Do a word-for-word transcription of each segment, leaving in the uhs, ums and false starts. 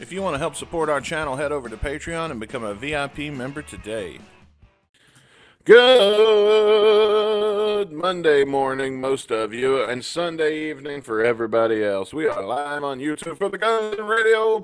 If you want to help support our channel, head over to Patreon and become a V I P member today. Good Monday morning, most of you, and Sunday evening for everybody else. We are live on YouTube for the Guns Radio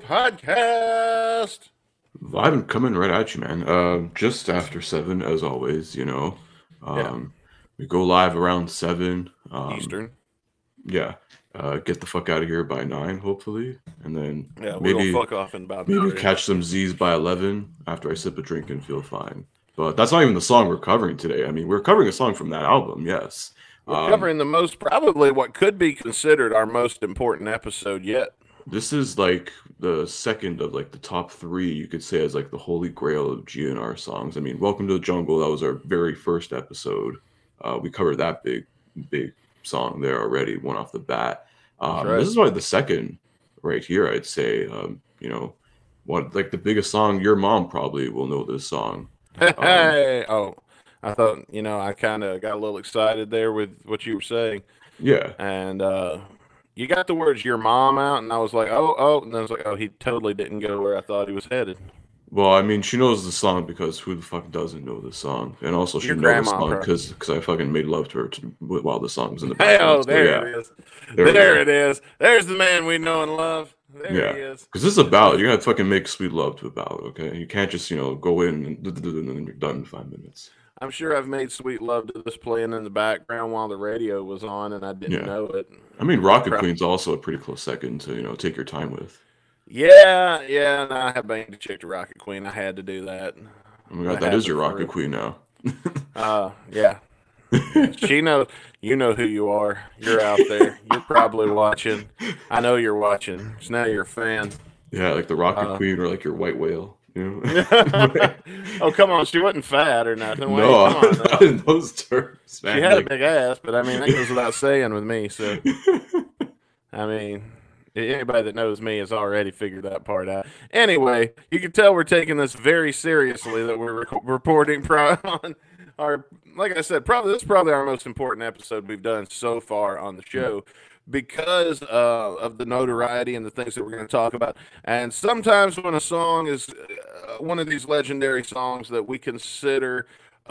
Podcast. Live and coming right at you, man. Uh, just after seven, as always, you know. Um, Yeah. We go live around seven. Um, Eastern. Yeah. Uh, get the fuck out of here by nine, hopefully. And then Yeah, we're maybe, gonna fuck off in about maybe nine. catch some Z's by eleven after I sip a drink and feel fine. But that's not even the song we're covering today. I mean, we're covering a song from that album, yes. We're Um, covering the most, probably what could be considered our most important episode yet. This is like the second of like the top three, you could say, as like the holy grail of G N R songs. I mean, Welcome to the Jungle, that was our very first episode. Uh, we covered that big, big song there already, one off the bat. Um, right. This is why the second right here, I'd say, um, you know, what like the biggest song, your mom probably will know this song. Hey, oh, I thought, you know, I kind of got a little excited there with what you were saying. Yeah. And uh, you got the words "your mom" out, and I was like, oh, oh, and I was like, oh, he totally didn't go where I thought he was headed. Well, I mean, she knows the song because who the fuck doesn't know the song? And also, she Your knows the grandma, song bro. because because I fucking made love to her to, while the song was in the Hey, background. oh, So, there yeah. it is. There There, we it is. There's the man we know and love. There Yeah, he is. because this is a ballad. You gotta fucking make sweet love to a ballad, okay? You can't just, you know, go in and, and then you're done in five minutes. I'm sure I've made sweet love to this playing in the background while the radio was on, and I didn't Yeah. know it. I mean, Rocket Pro- Queen's also a pretty close second to, you know, take your time with. Yeah, yeah, and I have banged a chick to Rocket Queen. I had to do that. Oh my god, I that had is to your for Rocket real. Queen now. Uh, yeah. She knows, you know who you are. You're out there. You're probably watching. I know you're watching. So now you're a fan. Yeah, like the Rocket Uh, Queen or like your white whale. You know? Oh, come on. She wasn't fat or nothing. Wait, no, come on. not now. in those terms, man. She had Like, a big ass, but I mean, that goes without saying with me. So, I mean, anybody that knows me has already figured that part out. Anyway, you can tell we're taking this very seriously that we're rec- reporting pro- on our, like I said, probably this is probably our most important episode we've done so far on the show because uh, of the notoriety and the things that we're going to talk about. And sometimes when a song is uh, one of these legendary songs that we consider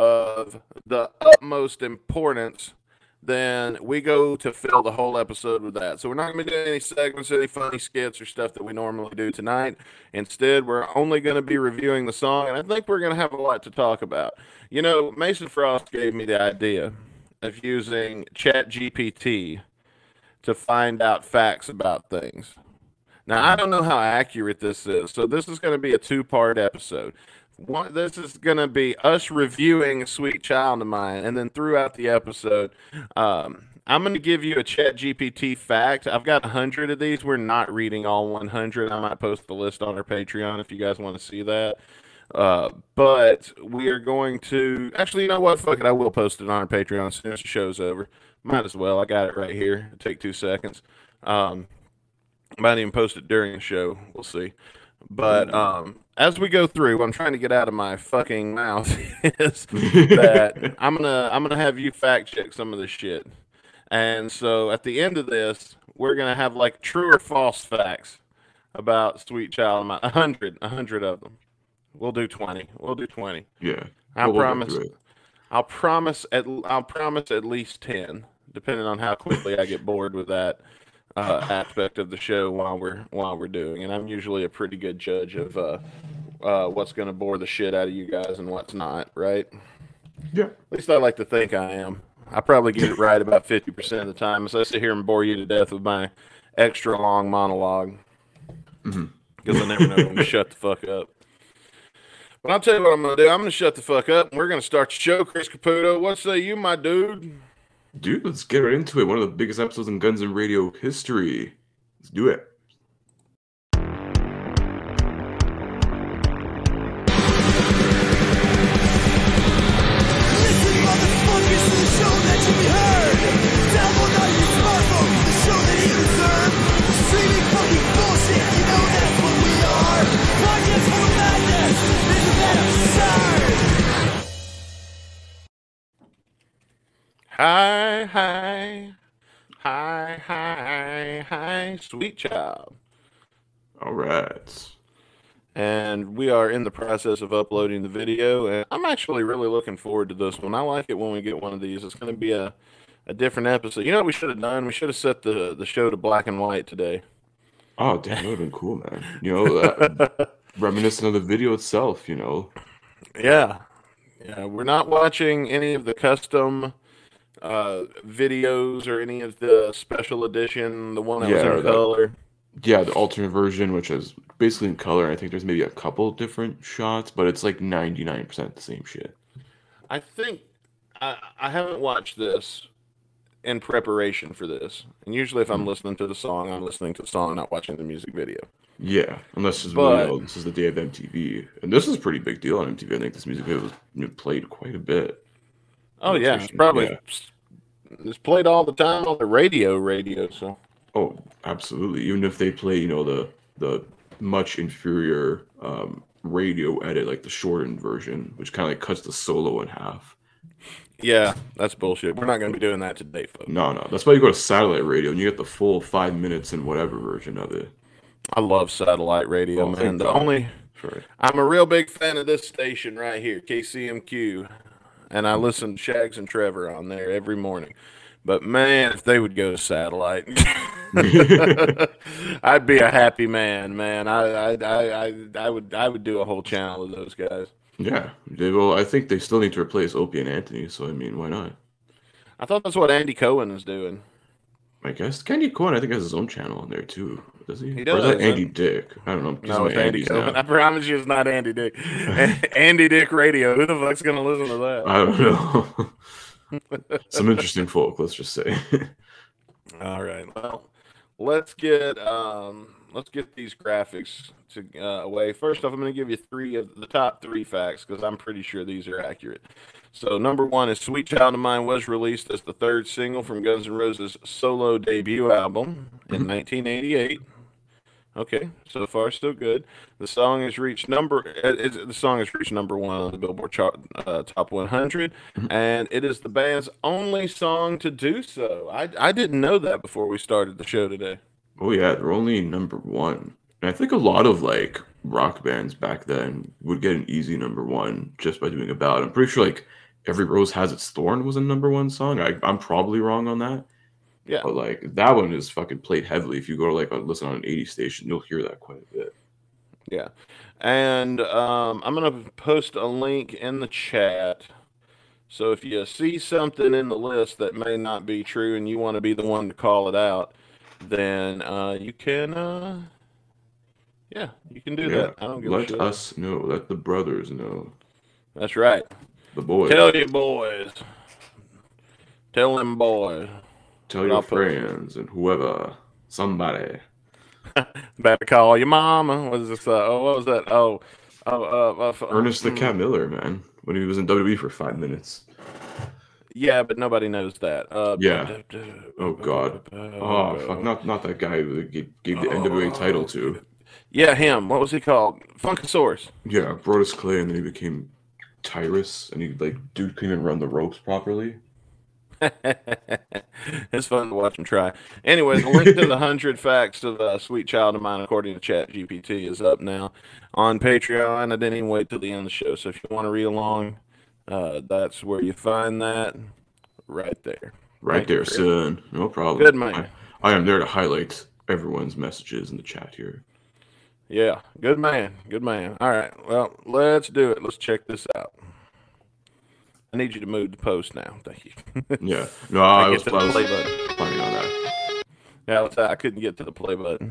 of the utmost importance, then we go to fill the whole episode with that. So we're not going to be doing any segments, any funny skits or stuff that we normally do tonight. Instead, we're only going to be reviewing the song, and I think we're going to have a lot to talk about. You know, Mason Frost gave me the idea of using Chat G P T to find out facts about things. Now, I don't know how accurate this is, so this is going to be a two-part episode. One, this is going to be us reviewing Sweet Child of Mine, and then throughout the episode, um, I'm going to give you a Chat G P T fact. I've got one hundred of these. We're not reading all one hundred. I might post the list on our Patreon if you guys want to see that. Uh, but we are going to... Actually, you know what? Fuck it. I will post it on our Patreon as soon as the show's over. Might as well. I got it right here. It'll take two seconds. Um, might even post it during the show. We'll see. But um, as we go through, what I'm trying to get out of my fucking mouth is that I'm gonna I'm gonna have you fact check some of this shit. And so at the end of this, we're gonna have like true or false facts about Sweet Child of Mine. A hundred, a hundred of them. We'll do twenty. We'll do twenty. yeah. I We'll- we'll get promise. through it. I'll promise at I'll promise at least ten, depending on how quickly I get bored with that uh, aspect of the show while we're while we're doing. And I'm usually a pretty good judge of uh, uh, what's going to bore the shit out of you guys and what's not, right? Yeah. At least I like to think I am. I probably get it right about fifty percent of the time, as I sit here and bore you to death with my extra long monologue because I never know when to shut the fuck up. But I'll tell you what I'm going to do. I'm going to shut the fuck up, and we're going to start the show. Chris Caputo, what say you, my dude? Dude, let's get right into it. One of the biggest episodes in Guns and Radio history. Let's do it. Listen, motherfuckers, to the show that you heard. Download on your smartphone the show that you deserve. Streaming fucking bullshit, you know that's what we are. Podcast full of madness, isn't that absurd? Hi, hi, hi, hi, hi, sweet child. All right. and we are in the process of uploading the video. And I'm actually really looking forward to this one. I like it when we get one of these. It's going to be a, a different episode. You know what we should have done? We should have set the, the show to black and white today. Oh, damn, that would have been cool, man. You know, that, reminiscent of the video itself, you know. Yeah. Yeah, we're not watching any of the custom uh, videos or any of the special edition, the one that Yeah, was in that- color. Yeah, the alternate version, which is basically in color. I think there's maybe a couple different shots, but it's like ninety-nine percent the same shit. I think I, I haven't watched this in preparation for this. And usually if I'm Hmm. listening to the song, I'm listening to the song, not watching the music video. Yeah, unless it's But- you know, this is the day of M T V, and this is a pretty big deal on M T V. I think this music video was you know, played quite a bit. Oh, yeah. It's Rotation, probably yeah. it's played all the time on the radio, radio. So, Oh, absolutely. Even if they play, you know, the the much inferior um, radio edit, like the shortened version, which kind of like cuts the solo in half. yeah, that's bullshit. We're not going to be doing that today, folks. No, no, that's why you go to satellite radio and you get the full five minutes and whatever version of it. I love satellite radio, Oh, man. thank The God. only Sorry. I'm a real big fan of this station right here, K C M Q, and I listen to Shags and Trevor on there every morning. But man, if they would go to satellite, I'd be a happy man, man. I, I, I, I, I would, I would do a whole channel of those guys. Yeah, they, well, I think they still need to replace Opie and Anthony, so I mean, why not? I thought that's what Andy Cohen is doing. I guess Candy Cohen, I think, has his own channel on there too. Does he? He Or is that does, Andy huh? Dick? I don't know. He's No, on it's Andy Andy's Cohen. now. I promise you, it's not Andy Dick. Andy Dick Radio. Who the fuck's gonna listen to that? I don't know. Some interesting folk, let's just say. All right. Well, let's get um, let's get these graphics to uh, away. First off, I'm going to give you three of the top three facts because I'm pretty sure these are accurate. So, number one is "Sweet Child of Mine" was released as the third single from Guns N' Roses' solo debut album in nineteen eighty-eight. Okay, so far so good. The song has reached number. uh, It's, the song has reached number one on the Billboard chart, uh, Top one hundred, and it is the band's only song to do so. I I didn't know that before we started the show today. Oh yeah, they're only number one. And I think a lot of like rock bands back then would get an easy number one just by doing a ballad. I'm pretty sure like Every Rose Has Its Thorn was a number one song. I, I'm probably wrong on that. Yeah, But like that one is fucking played heavily. If you go to like a listen on an eighty station, you'll hear that quite a bit. yeah. And um, I'm gonna post a link in the chat. So if you see something in the list that may not be true and you want to be the one to call it out, then uh, you can. Uh, yeah, you can do Yeah. that. I don't give a Let shit. us know. Let the brothers know. That's right. The boys. Tell your boys. Tell them boys. Tell I'll your put- friends and whoever. Somebody. Better call your mama. What is this? Uh, oh, what was that? Oh, oh, uh, uh, f- Ernest the mm, Cat Miller, man. When he was in W W E for five minutes. Yeah, but nobody knows that. Uh, Yeah. Oh, God. Oh, fuck. Not not that guy who gave, gave the N W A title to. Yeah, him. What was he called? Funkasaurus. Yeah, Brodus Clay, and then he became Tyrus, and he, like, dude couldn't even run the ropes properly. It's fun to watch him try. Anyway, the link to the hundred facts of uh, "Sweet Child of Mine" according to Chat G P T is up now on Patreon. I didn't even wait till the end of the show, so if you want to read along, uh, that's where you find that right there. Right Thank you, there, Chris. son. No problem. Good man. I, I am there to highlight everyone's messages in the chat here. Yeah, good man, good man. All right, well, let's do it. Let's check this out. I need you to move the post now. Thank you. Yeah. No, I, I was, get to I the was play button. planning on that. Yeah, let's, I couldn't get to the play button.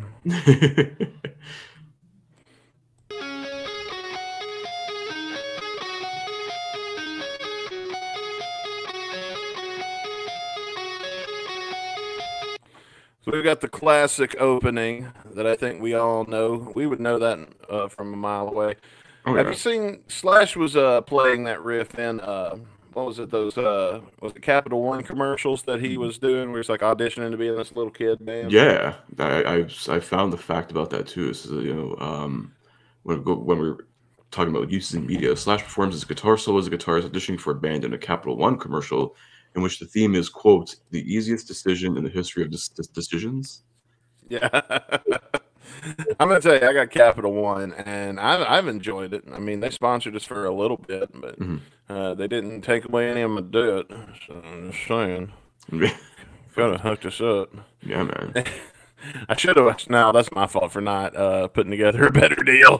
So we've got the classic opening that I think we all know. We would know that uh, from a mile away. Oh, Have yeah. you seen Slash was uh, playing that riff in uh, what was it? Those uh, was it Capital One commercials that he was doing? Where he's like auditioning to be in this little kid band. Yeah, I, I I found the fact about that too. Is you know, um, when when we were talking about uses in media, Slash performs his guitar solo as a guitarist auditioning for a band in a Capital One commercial, in which the theme is quote the easiest decision in the history of dis- dis- decisions. Yeah. I'm gonna tell you, I got Capital One, and I've I've enjoyed it. I mean, they sponsored us for a little bit, but Mhm. uh, they didn't take away any of my debt. So I'm just saying, kind of hooked us up. Yeah, man. I should have. No, that's my fault for not uh, putting together a better deal.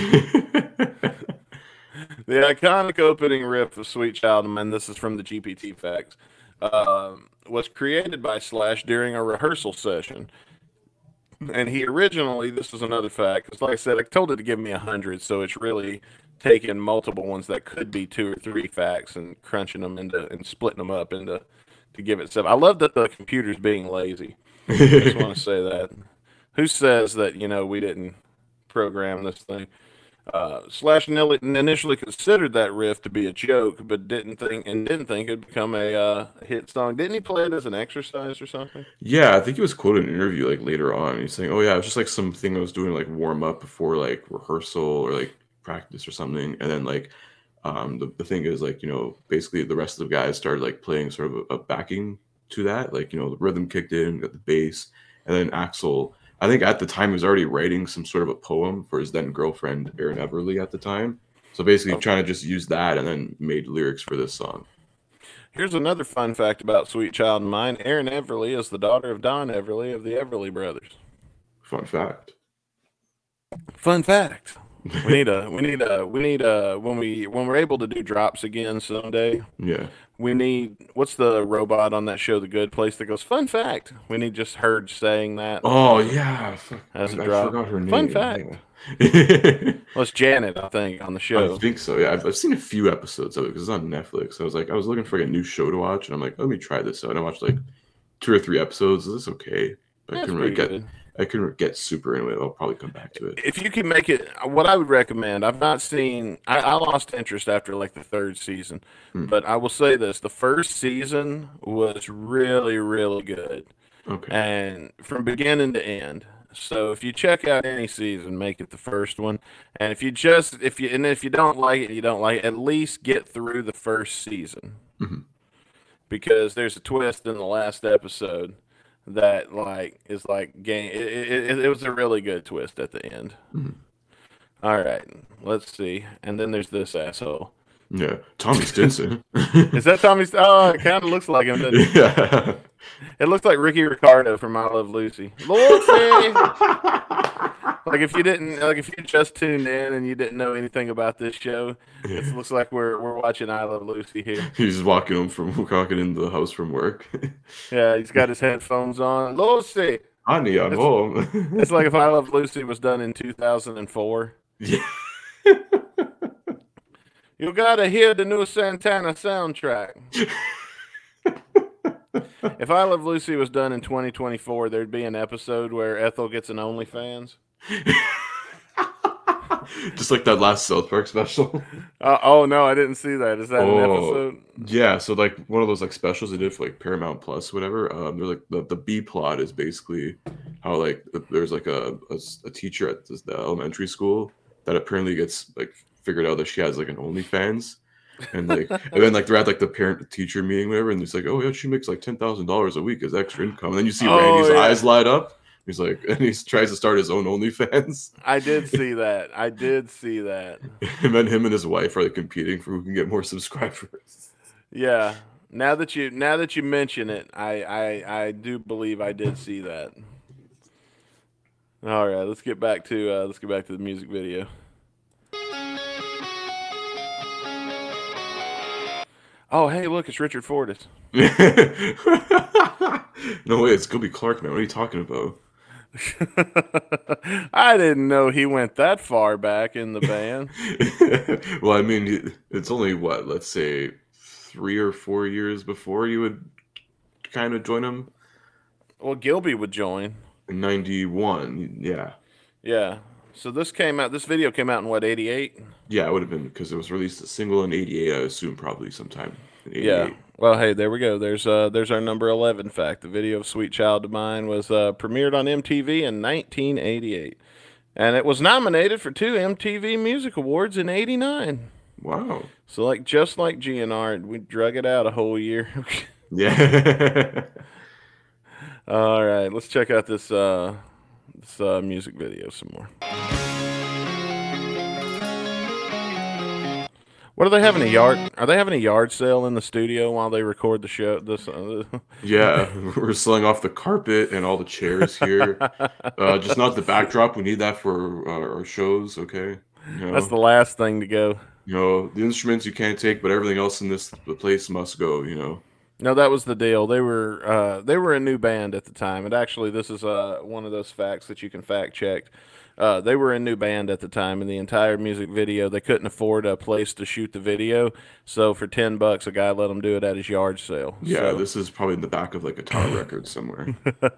The iconic opening riff of Sweet Child of Mine, this is from the G P T Facts, um, was created by Slash during a rehearsal session. And he originally, this is another fact, because like I said, I told it to give me a hundred, so it's really taking multiple ones that could be two or three facts and crunching them into and splitting them up into to give it seven. I love that the computer's being lazy. I just want to say that. Who says that, you know, we didn't program this thing? Uh, Slash initially considered that riff to be a joke, but didn't think and didn't think it'd become a uh, hit song. Didn't he play it as an exercise or something? Yeah, I think he was quoted in an interview like later on. He's saying, "Oh yeah, it was just like something I was doing like warm up before like rehearsal or like practice or something." And then like um, the the thing is like you know basically the rest of the guys started like playing sort of a, a backing to that. Like you know the rhythm kicked in, got the bass, and then Axel. I think at the time he was already writing some sort of a poem for his then girlfriend Erin Everly at the time. So basically Okay. trying to just use that and then made lyrics for this song. Here's another fun fact about Sweet Child of Mine. Erin Everly is the daughter of Don Everly of the Everly Brothers. Fun fact. Fun fact. We need a we need a we need a when we when we're able to do drops again someday. Yeah. We need what's the robot on that show, The Good Place, that goes fun fact. We need just her saying that. Oh yeah. Fuck, As a I, I drop. forgot her name. Fun fact. Yeah. Well, it's Janet, I think, on the I show. think so. Yeah, I've, I've seen a few episodes of it because it's on Netflix. I was like, I was looking for like, a new show to watch, and I'm like, let me try this out. And I watched like two or three episodes. This is okay. But I That's couldn't really pretty get. good. I couldn't get super into it. I'll probably come back to it. If you can make it, what I would recommend, I've not seen, I, I lost interest after like the third season, Hmm. but I will say this: the first season was really, really good, Okay. and from beginning to end. So if you check out any season, make it the first one. And if you just if you and if you don't like it, you don't like it, at least get through the first season. Mhm. Because there's a twist in the last episode that like is like game it, it, it was a really good twist at the end. Mhm. All right, let's see. And then there's this asshole. Yeah, Tommy Stinson. Is that Tommy? St- Oh, it kind of looks like him, doesn't it? Yeah. It looks like Ricky Ricardo from I Love Lucy. Lucy! Like if you didn't, like if you just tuned in and you didn't know anything about this show, it looks like we're we're watching I Love Lucy here. He's walking home from walking into the house from work. Yeah, he's got his headphones on. Lucy. Honey, I'm It's- home. It's like if I Love Lucy was done in two thousand four. Yeah. You gotta hear the new Santana soundtrack. If I Love Lucy was done in twenty twenty-four, there'd be an episode where Ethel gets an OnlyFans. Just like that last South Park special. Uh, oh no, I didn't see that. Is that an Oh. episode? Yeah, so like one of those like specials they did for like Paramount Plus, whatever. Um, they're like the, the B plot is basically how like there's like a, a, a teacher at this, the elementary school that apparently gets like figured out that she has like an OnlyFans, and like and then like they're at like the parent teacher meeting, whatever, and it's like, oh yeah, she makes like ten thousand dollars a week as extra income, and then you see Oh, Randy's yeah. eyes light up. He's like, and he tries to start his own OnlyFans, I did see that. I did see that. and then him and his wife are like competing for who can get more subscribers. Yeah. Now that you now that you mention it, I I, I do believe I did see that. All right, let's get back to uh, let's get back to the music video. Oh, hey, look, it's Richard Fortus. No way, it's Gilby Clark, man. What are you talking about? I didn't know he went that far back in the band. Well, I mean, it's only what, let's say, three or four years before you would kind of join him. Well, Gilby would join. In ninety-one, yeah. Yeah. So this came out. This video came out in what, eighty-eight? Yeah, it would have been because it was released a single in eighty-eight, I assume, probably sometime in Yeah. eighty-eight. Well, hey, there we go. There's uh, there's our number eleven fact. The video of "Sweet Child of Mine" was uh, premiered on M T V in nineteen eighty-eight, and it was nominated for two M T V Music Awards in eighty-nine. Wow. So, like, just like G N R, we drug it out a whole year. Yeah. All right, let's check out this uh, this uh, music video some more. What are they having a yard? Are they having a yard sale in the studio while they record the show? This, uh, Yeah, we're selling off the carpet and all the chairs here. Uh, just not the backdrop. We need that for uh, our shows. Okay, you know, that's the last thing to go. you know the instruments you can't take, but everything else in this place must go. You know. No, that was the deal. They were uh, they were a new band at the time, and actually, this is uh, one of those facts that you can fact check. Uh, they were a new band at the time, and the entire music video, they couldn't afford a place to shoot the video, so for ten bucks, a guy let them do it at his yard sale. Yeah, so. this is probably in the back of like a Tower Record somewhere.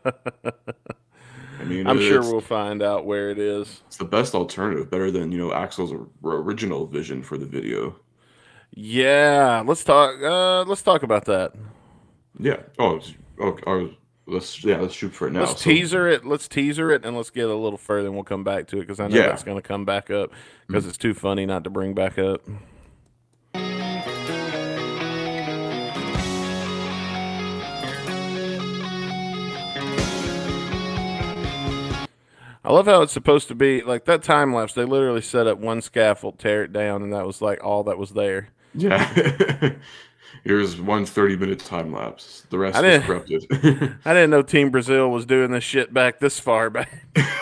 I mean, I'm sure it's, we'll find out where it is. it's the best alternative, better than you know Axel's or- original vision for the video. Yeah, let's talk. Uh, let's talk about that. Yeah. Oh, it's- oh, oh, let's yeah, let's shoot for it now. Let's So- teaser it. Let's teaser it, and let's get a little further, and we'll come back to it because I know Yeah. that's going to come back up because it's too funny not to bring back up. I love how it's supposed to be like that time lapse. They literally set up one scaffold, tear it down, and that was like all that was there. Yeah. Here's one thirty minute time lapse. The rest I is didn't- corrupted. I didn't know Team Brazil was doing this shit back this far back.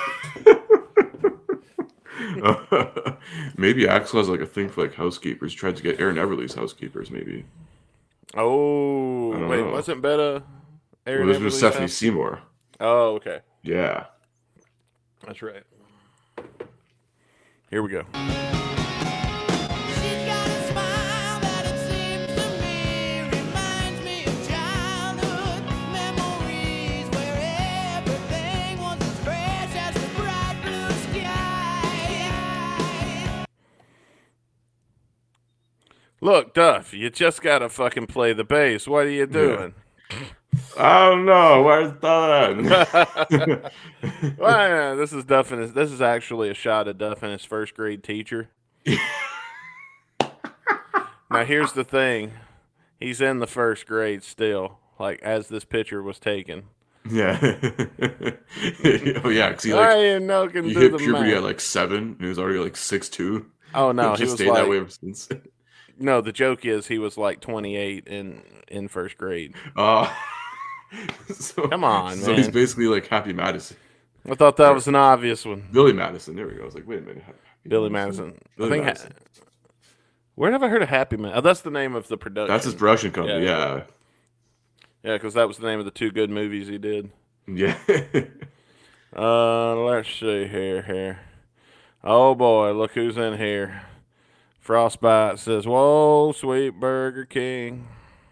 Maybe Axel has like a thing for like housekeepers. Tried to get Aaron Everly's housekeepers, maybe. Oh, I don't wait, know. wasn't Betta Aaron Well, this was Everly's Stephanie house? Seymour. Oh, okay. Yeah. That's right. Here we go. She's got a smile that it seems to me reminds me of childhood memories where everything was as fresh as the bright blue sky. Look, Duff, you just gotta fucking play the bass. What are you doing? I don't know. Where's that? Well, yeah, this is Duff and his, this is actually a shot of Duff and his first grade teacher. Now here's the thing, he's in the first grade still, like as this picture was taken. Yeah. Oh yeah, because he I like ain't no can he do hit the puberty math. at like seven, and he was already like six two. Oh no, Just he was stayed like that way ever since. no. The joke is he was like twenty-eight in in first grade. Uh, so, Come on, so he's man. basically like Happy Madison, I thought that was an obvious one. Billy Madison. There we go. I was like, wait a minute, Happy Billy Madison. Billy I think. Madison. Ha- Where have I heard of Happy Man? Oh, that's the name of the production. That's his production company. Yeah. Yeah, Yeah, because that was the name of the two good movies he did. yeah. Uh, let's see here, here. Oh boy, look who's in here. Frostbite says, "Whoa, sweet Burger King."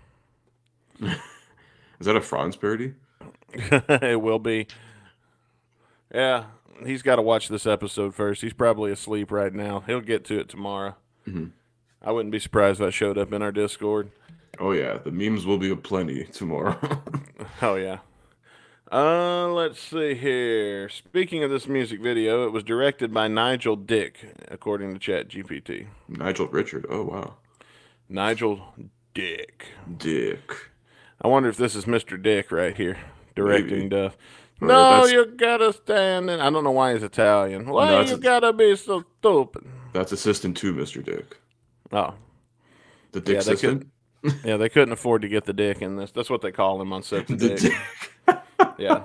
Is that a Franz parody? It will be. Yeah, he's got to watch this episode first. He's probably asleep right now. He'll get to it tomorrow. Mhm. I wouldn't be surprised if that showed up in our Discord. Oh yeah, the memes will be aplenty tomorrow. Oh yeah. Uh, let's see here. Speaking of this music video, it was directed by Nigel Dick, according to ChatGPT. Nigel Richard. Oh wow, Nigel Dick. Dick. I wonder if this is Mister Dick right here directing Maybe. stuff. Or No, that's- you gotta stand in. I don't know why he's Italian. Why that's you a- gotta be so stupid? That's assistant to Mister Dick. Oh, The Dick Yeah, they assistant. yeah, they couldn't afford to get the Dick in this. That's what they call him on set. The The Dick. Dick. Yeah.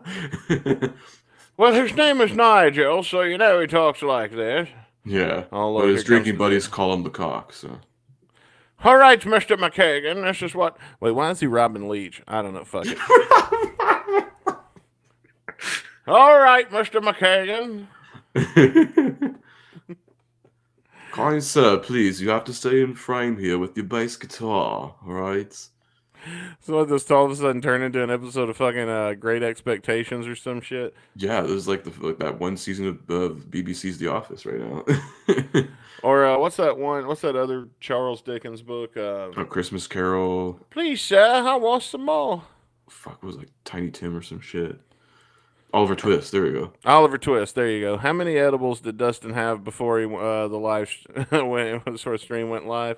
Well, his name is Nigel, so you know he talks like this. Yeah, Oh, look, but here his comes drinking the buddies Dick. call him the cock. So All right, Mister McKagan, this is what. Wait, why is he Robin Leach? I don't know. Fuck it. All right, Mister McKagan. Kind sir, please, you have to stay in frame here with your bass guitar, all right? So this all of a sudden turned into an episode of fucking uh, Great Expectations or some shit. Yeah, this is like the like that one season of uh, B B C's The Office right now. Or uh, what's that one? What's that other Charles Dickens book? Uh, A Christmas Carol. Please, sir, I want some more. Fuck, it was like Tiny Tim or some shit. Oliver Twist. There we go. Oliver Twist. There you go. How many edibles did Dustin have before he uh, the live sh- when before stream went live?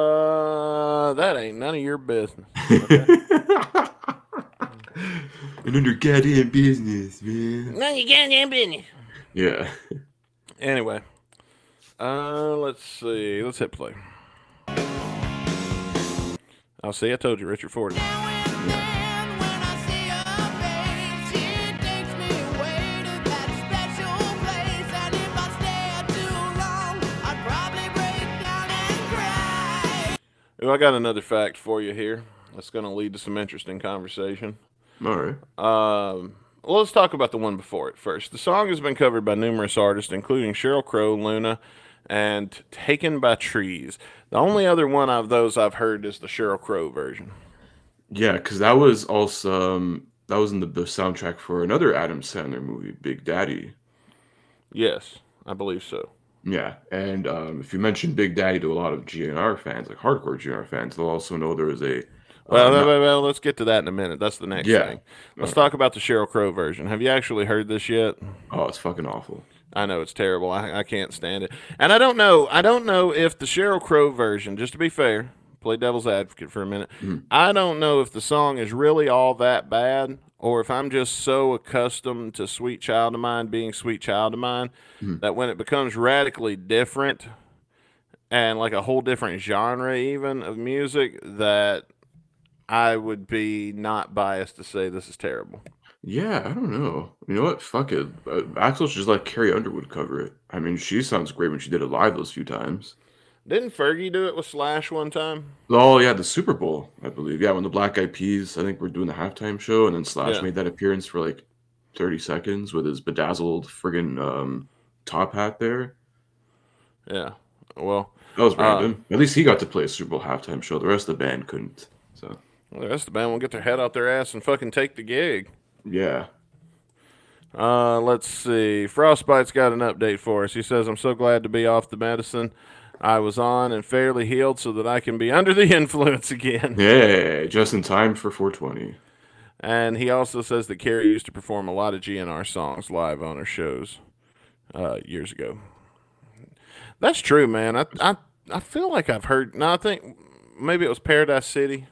Uh, that ain't none of your business. Okay. And under goddamn business, man. None of your goddamn business. Yeah. Anyway, uh, let's see. Let's hit play. I'll see. I told you, Richard Ford. Ooh, I got another fact for you here. That's going to lead to some interesting conversation. All right. Um, well, let's talk about the one before it first. The song has been covered by numerous artists, including Sheryl Crow, Luna, and Taken by Trees. The only other one of those I've heard is the Sheryl Crow version. Yeah, because that was also um, that was in the, the soundtrack for another Adam Sandler movie, Big Daddy. Yes, I believe so. Yeah, and um, if you mention Big Daddy to a lot of G N R fans, like hardcore G N R fans, they'll also know there was a. Uh, Well, well, not- well, well, let's get to that in a minute. That's the next Yeah. thing. Let's Alright. talk about the Sheryl Crow version. Have you actually heard this yet? oh, it's fucking awful. I know it's terrible. I, I can't stand it. And I don't know. I don't know if the Sheryl Crow version, just to be fair, play devil's advocate for a minute. Mhm. I don't know if the song is really all that bad or if I'm just so accustomed to Sweet Child of Mine being Sweet Child of Mine Mhm. that when it becomes radically different and like a whole different genre even of music that I would be not biased to say this is terrible. Yeah, I don't know. You know what? Fuck it. Uh, Axel should just let Carrie Underwood cover it. I mean, she sounds great when she did it live those few times. Didn't Fergie do it with Slash one time? Oh yeah, the Super Bowl, I believe. Yeah, when the Black Eyed Peas, I think we're doing the halftime show, and then Slash Yeah. made that appearance for like thirty seconds with his bedazzled friggin' um, top hat there. Yeah. Well, That was Uh, random. At least he got to play a Super Bowl halftime show. The rest of the band couldn't. So Well, the rest of the band will get their head out their ass and fucking take the gig. yeah. Uh, let's see. Frostbite's got an update for us. He says, I'm so glad to be off the medicine I was on and fairly healed so that I can be under the influence again. Yeah, just in time for four twenty. And he also says that Carrie used to perform a lot of G N R songs live on her shows uh, years ago. That's true, man. I, I, I feel like I've heard. No, I think maybe it was Paradise City.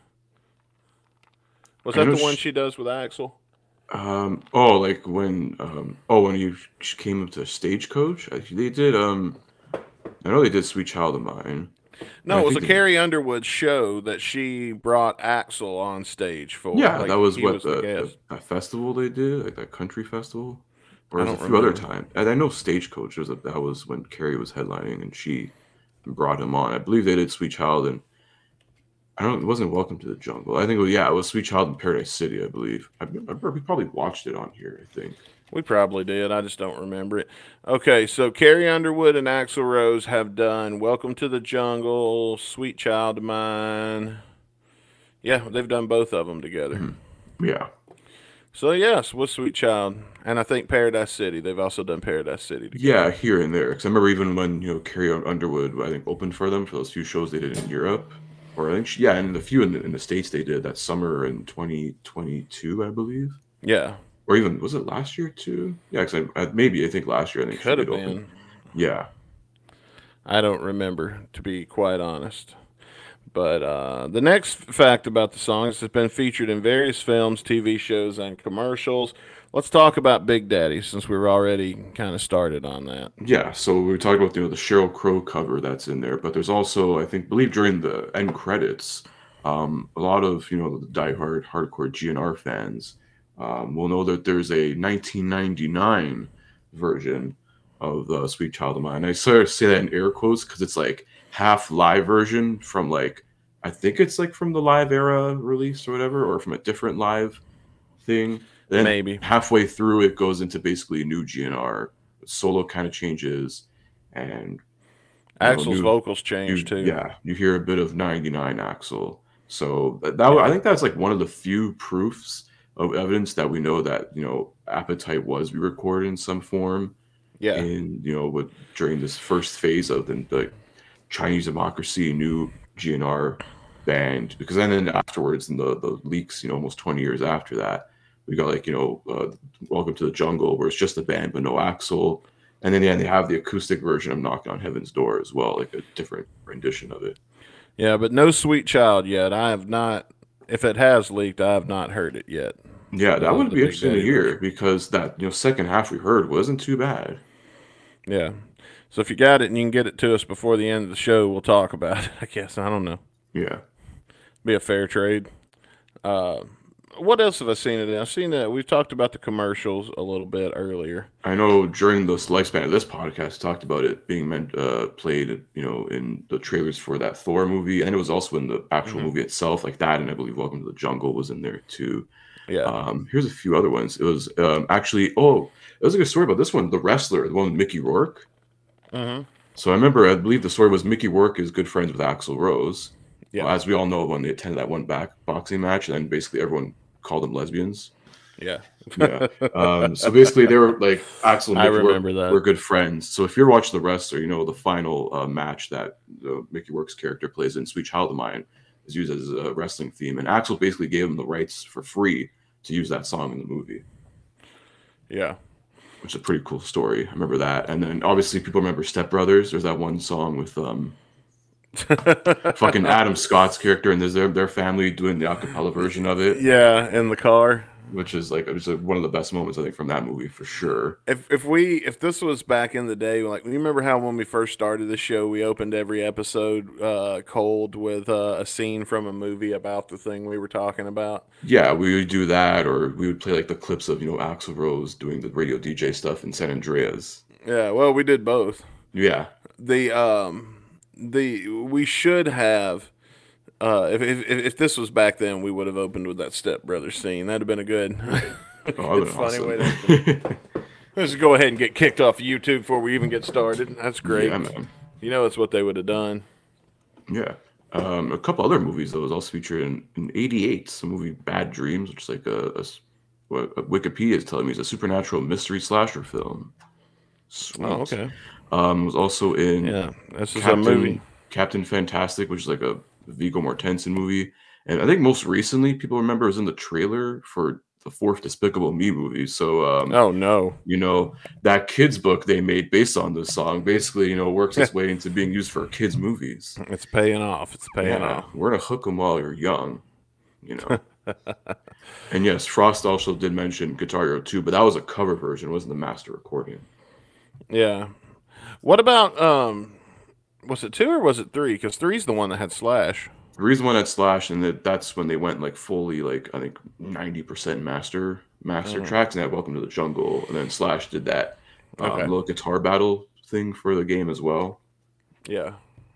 Was I that know the one sh- she does with Axel? Um. Oh, like when um. Oh, when you sh- came up to Stagecoach, I- they did um. I know they did Sweet Child of Mine. No, I it was a think they- Carrie Underwood show that she brought Axel on stage for. Yeah, Like, that was he what the the, guest. the that festival they did, like that country festival. Or I was it a don't few other remember. time. And I know Stagecoach was a, that was when Carrie was headlining and she brought him on. I believe they did Sweet Child and I don't. It wasn't Welcome to the Jungle. I think it was, yeah, it was Sweet Child in Paradise City. I believe. I remember we probably watched it on here. I think. We probably did. I just don't remember it. Okay, so Carrie Underwood and Axl Rose have done Welcome to the Jungle, Sweet Child of Mine. Yeah, they've done both of them together. Mm-hmm. Yeah. So, yes, with Sweet Child. And I think Paradise City. They've also done Paradise City together. Yeah, here and there. Because I remember even when you know Carrie Underwood, I think opened for them for those few shows they did in Europe, or I think she, yeah, and the few in the, in the States they did that summer in twenty twenty-two, I believe. Yeah, Or even was it last year too? Yeah, because I, I, maybe I think last year I think she could have did open. been. Yeah, I don't remember, to be quite honest. But uh, the next fact about the song is it's been featured in various films, T V shows, and commercials. Let's talk about Big Daddy since we were already kind of started on that. yeah. So we talked about you know the Sheryl Crow cover that's in there, but there's also I think believe during the end credits, um, a lot of you know the diehard hardcore G N R fans um, will know that there's a nineteen ninety-nine version of uh, Sweet Child of Mine. I sort of say that in air quotes because it's like half live version from like I think it's like from the live era release or whatever, or from a different live thing. Then Maybe. halfway through it goes into basically a new G N R. Solo kind of changes, and you know, Axel's new- vocals you, changed too. yeah, you hear a bit of ninety-nine Axel. So that, that I think that's like one of the few proofs of evidence that we know that you know Appetite was re-recorded in some form. Yeah. And you know, with during this first phase of the, the Chinese Democracy new G N R band, because then, then afterwards in the the leaks, you know, almost twenty years after that, we got like you know, uh, Welcome to the Jungle, where it's just a band but no Axel, and then yeah, they have the acoustic version of Knocking on Heaven's Door as well, like a different rendition of it. Yeah, but no Sweet Child yet. I have not. If it has leaked, I have not heard it yet. Yeah, that uh, would the be Big interesting to Daddy hear version. because that you know second half we heard wasn't too bad. Yeah. So if you got it and you can get it to us before the end of the show, we'll talk about it. I guess I don't know. Yeah. Be a fair trade. Uh, what else have I seen it in? I've seen that we've talked about the commercials a little bit earlier. I know during the lifespan of this podcast, talked about it being meant uh, played, you know, in the trailers for that Thor movie, and it was also in the actual Mm-hmm. movie itself, like that, and I believe Welcome to the Jungle was in there too. Yeah. Um, here's a few other ones. It was um, actually, oh, it was a good story about this one. The wrestler, the one with Mickey Rourke. Mm-hmm. So I remember, I believe the story was Mickey Rourke is good friends with Axl Rose. Yeah. Well, as we all know, when they attended that one back boxing match, and then basically everyone called them lesbians. Yeah. Yeah. Um, so basically, they were like Axl and I Mickey remember were, that. were good friends. So if you're watching The Wrestler, you know the final uh, match that uh, Mickey Rourke's character plays in Sweet Child of Mine is used as a wrestling theme, and Axl basically gave him the rights for free to use that song in the movie, Yeah. which is a pretty cool story. I remember that. And then obviously people remember Step Brothers. There's that one song with um fucking Adam Scott's character, and there's their their family doing the acapella version of it. Yeah, in the car. Which is like it was like one of the best moments I think from that movie for sure. If if we if this was back in the day, like you remember how when we first started the show, we opened every episode uh, cold with uh, a scene from a movie about the thing we were talking about. Yeah, we would do that, or we would play like the clips of you know Axl Rose doing the radio D J stuff in San Andreas. Yeah, well, we did both. Yeah, The um the we should have. Uh, if, if if this was back then, we would have opened with that Step Brothers scene. That'd have been a good, oh, good that funny awesome. way to. Let's go ahead and get kicked off of YouTube before we even get started. That's great. Yeah, man. You know, it's what they would have done. Yeah. Um, a couple other movies that was also featured in, in eighty-eight, the movie Bad Dreams, which is like a, a s- what Wikipedia is telling me is a supernatural mystery slasher film. Sweet. Oh, okay. Um, was also in Yeah, this is Captain, a movie. Captain Fantastic, which is like a Viggo Mortensen movie. And I think most recently people remember it was in the trailer for the fourth Despicable Me movie. So, um, Oh no. you know, that kids book they made based on this song basically, you know, works its way into being used for kids' movies. It's paying off. It's paying Yeah, off. we're gonna hook them while you're young, you know. And yes, Frost also did mention Guitar Hero two, but that was a cover version, it wasn't the master recording. Yeah. What about um? Was it two or was it three? Because three's the one that had Slash. The reason why that Slash, and that that's when they went like fully like I think ninety percent master master Mhm. tracks, and that Welcome to the Jungle, and then Slash did that um, Okay. little guitar battle thing for the game as well. Yeah.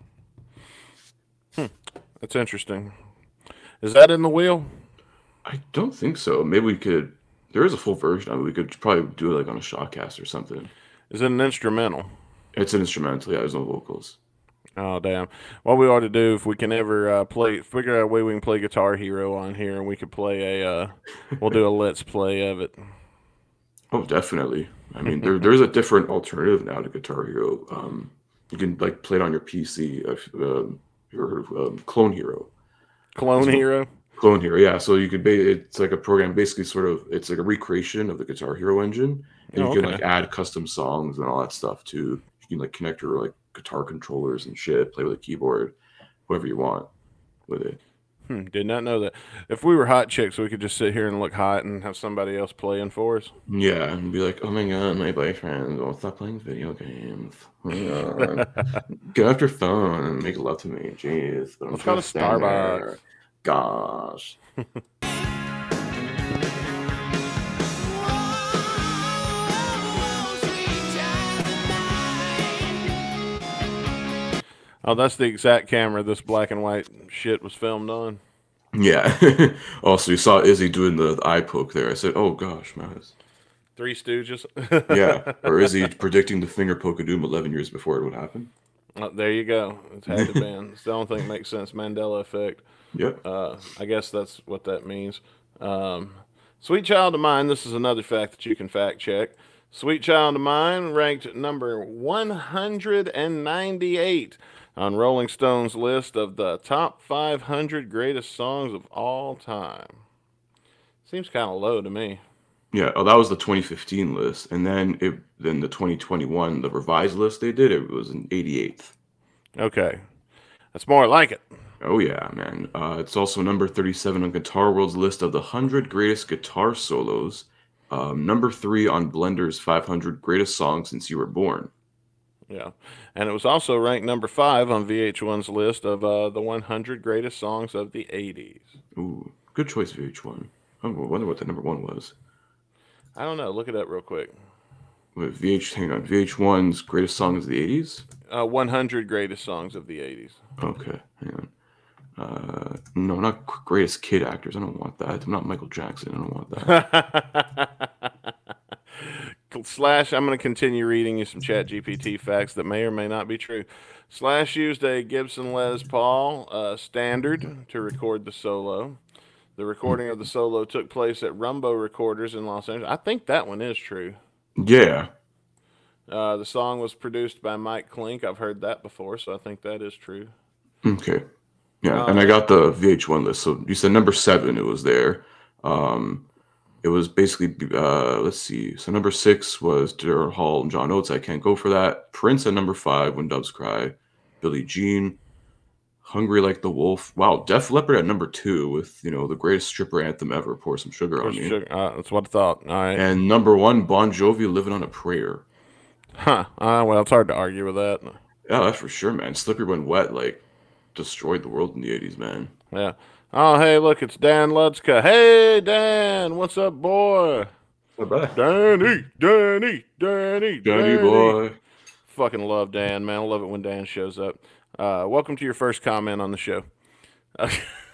Hmm. That's interesting. Is that in the wheel? I don't think so. Maybe we could. There is a full version of it. We could probably do it like on a shotcast or something. Is it an instrumental? It's an instrumental. Yeah, there's no vocals. Oh damn! What we ought to do if we can ever uh, play, figure out a way we can play Guitar Hero on here, and we could play a, uh, we'll do a let's play of it. Oh, definitely. I mean, there there's a different alternative now to Guitar Hero. Um, you can like play it on your P C. If um, you ever heard of um, Clone Hero? Clone That's- Hero. Clone Hero, yeah. So you could ba- it's like a program, basically, sort of. It's like a recreation of the Guitar Hero engine, and Oh, you can okay. like add custom songs and all that stuff too. You can like connect your like guitar controllers and shit, play with a keyboard, whatever you want with it. Hmm, did not know that. If we were hot chicks, we could just sit here and look hot and have somebody else playing for us. Yeah, and be like, oh my god, my boyfriend won't stop playing video games. Oh my god. Get off your phone and make love to me. Jeez. But I'm Let's trying go to to stand Starbucks. there. Gosh. Oh, that's the exact camera this black and white shit was filmed on. Yeah. Also, you saw Izzy doing the, the eye poke there. I said, oh gosh, Mouse. Three Stooges. Yeah. Or Izzy predicting the finger poke of doom eleven years before it would happen. Oh, there you go. It's had to be. It's the only thing that makes sense. Mandela effect. Yep. Uh, I guess that's what that means. Um, Sweet Child of Mine. This is another fact that you can fact check. Sweet Child of Mine ranked number one hundred ninety-eight on Rolling Stone's list of the top five hundred greatest songs of all time. Seems kind of low to me. Yeah. Oh, that was the twenty fifteen list. And then it then the twenty twenty-one, the revised list they did, it was an eighty-eighth. Okay. That's more like it. Oh yeah, man. Uh, it's also number thirty-seven on Guitar World's list of the one hundred greatest guitar solos. Um, number three on Blender's five hundred greatest songs since you were born. Yeah, and it was also ranked number five on V H one's list of uh, the one hundred greatest songs of the eighties. Ooh, good choice, V H one. I wonder what the number one was. I don't know. Look it up real quick. Wait, V H, hang on. V H one's greatest songs of the eighties? Uh, one hundred greatest songs of the eighties. Okay, hang on. Uh, no, not greatest kid actors. I don't want that. I'm not Michael Jackson. I don't want that. Slash, I'm going to continue reading you some Chat G P T facts that may or may not be true. Slash used a Gibson Les Paul uh, standard to record the solo. The recording of the solo took place at Rumbo Recorders in Los Angeles. I think that one is true. Yeah. Uh, the song was produced by Mike Klink. I've heard that before, so I think that is true. Okay. Yeah, Um, and I got the V H one list. So you said number seven, it was there. Um, it was basically, uh, let's see. So number six was Daryl Hall and John Oates. I can't go for that. Prince at number five, When Doves Cry. Billie Jean, Hungry Like the Wolf. Wow, Def Leppard at number two with, you know, the greatest stripper anthem ever, Pour Some Sugar on Me. Sugar. Uh, that's what I thought. All right. And number one, Bon Jovi, Living on a Prayer. Huh. Uh, well, it's hard to argue with that. Yeah, that's for sure, man. Slippery When Wet, like, destroyed the world in the eighties, man. Yeah. Oh, hey, look, it's Dan Lutzka. Hey, Dan, what's up, boy? Bye-bye. Danny, Danny, Danny, Danny boy. Fucking love Dan, man. I love it when Dan shows up. Uh, welcome to your first comment on the show. Uh,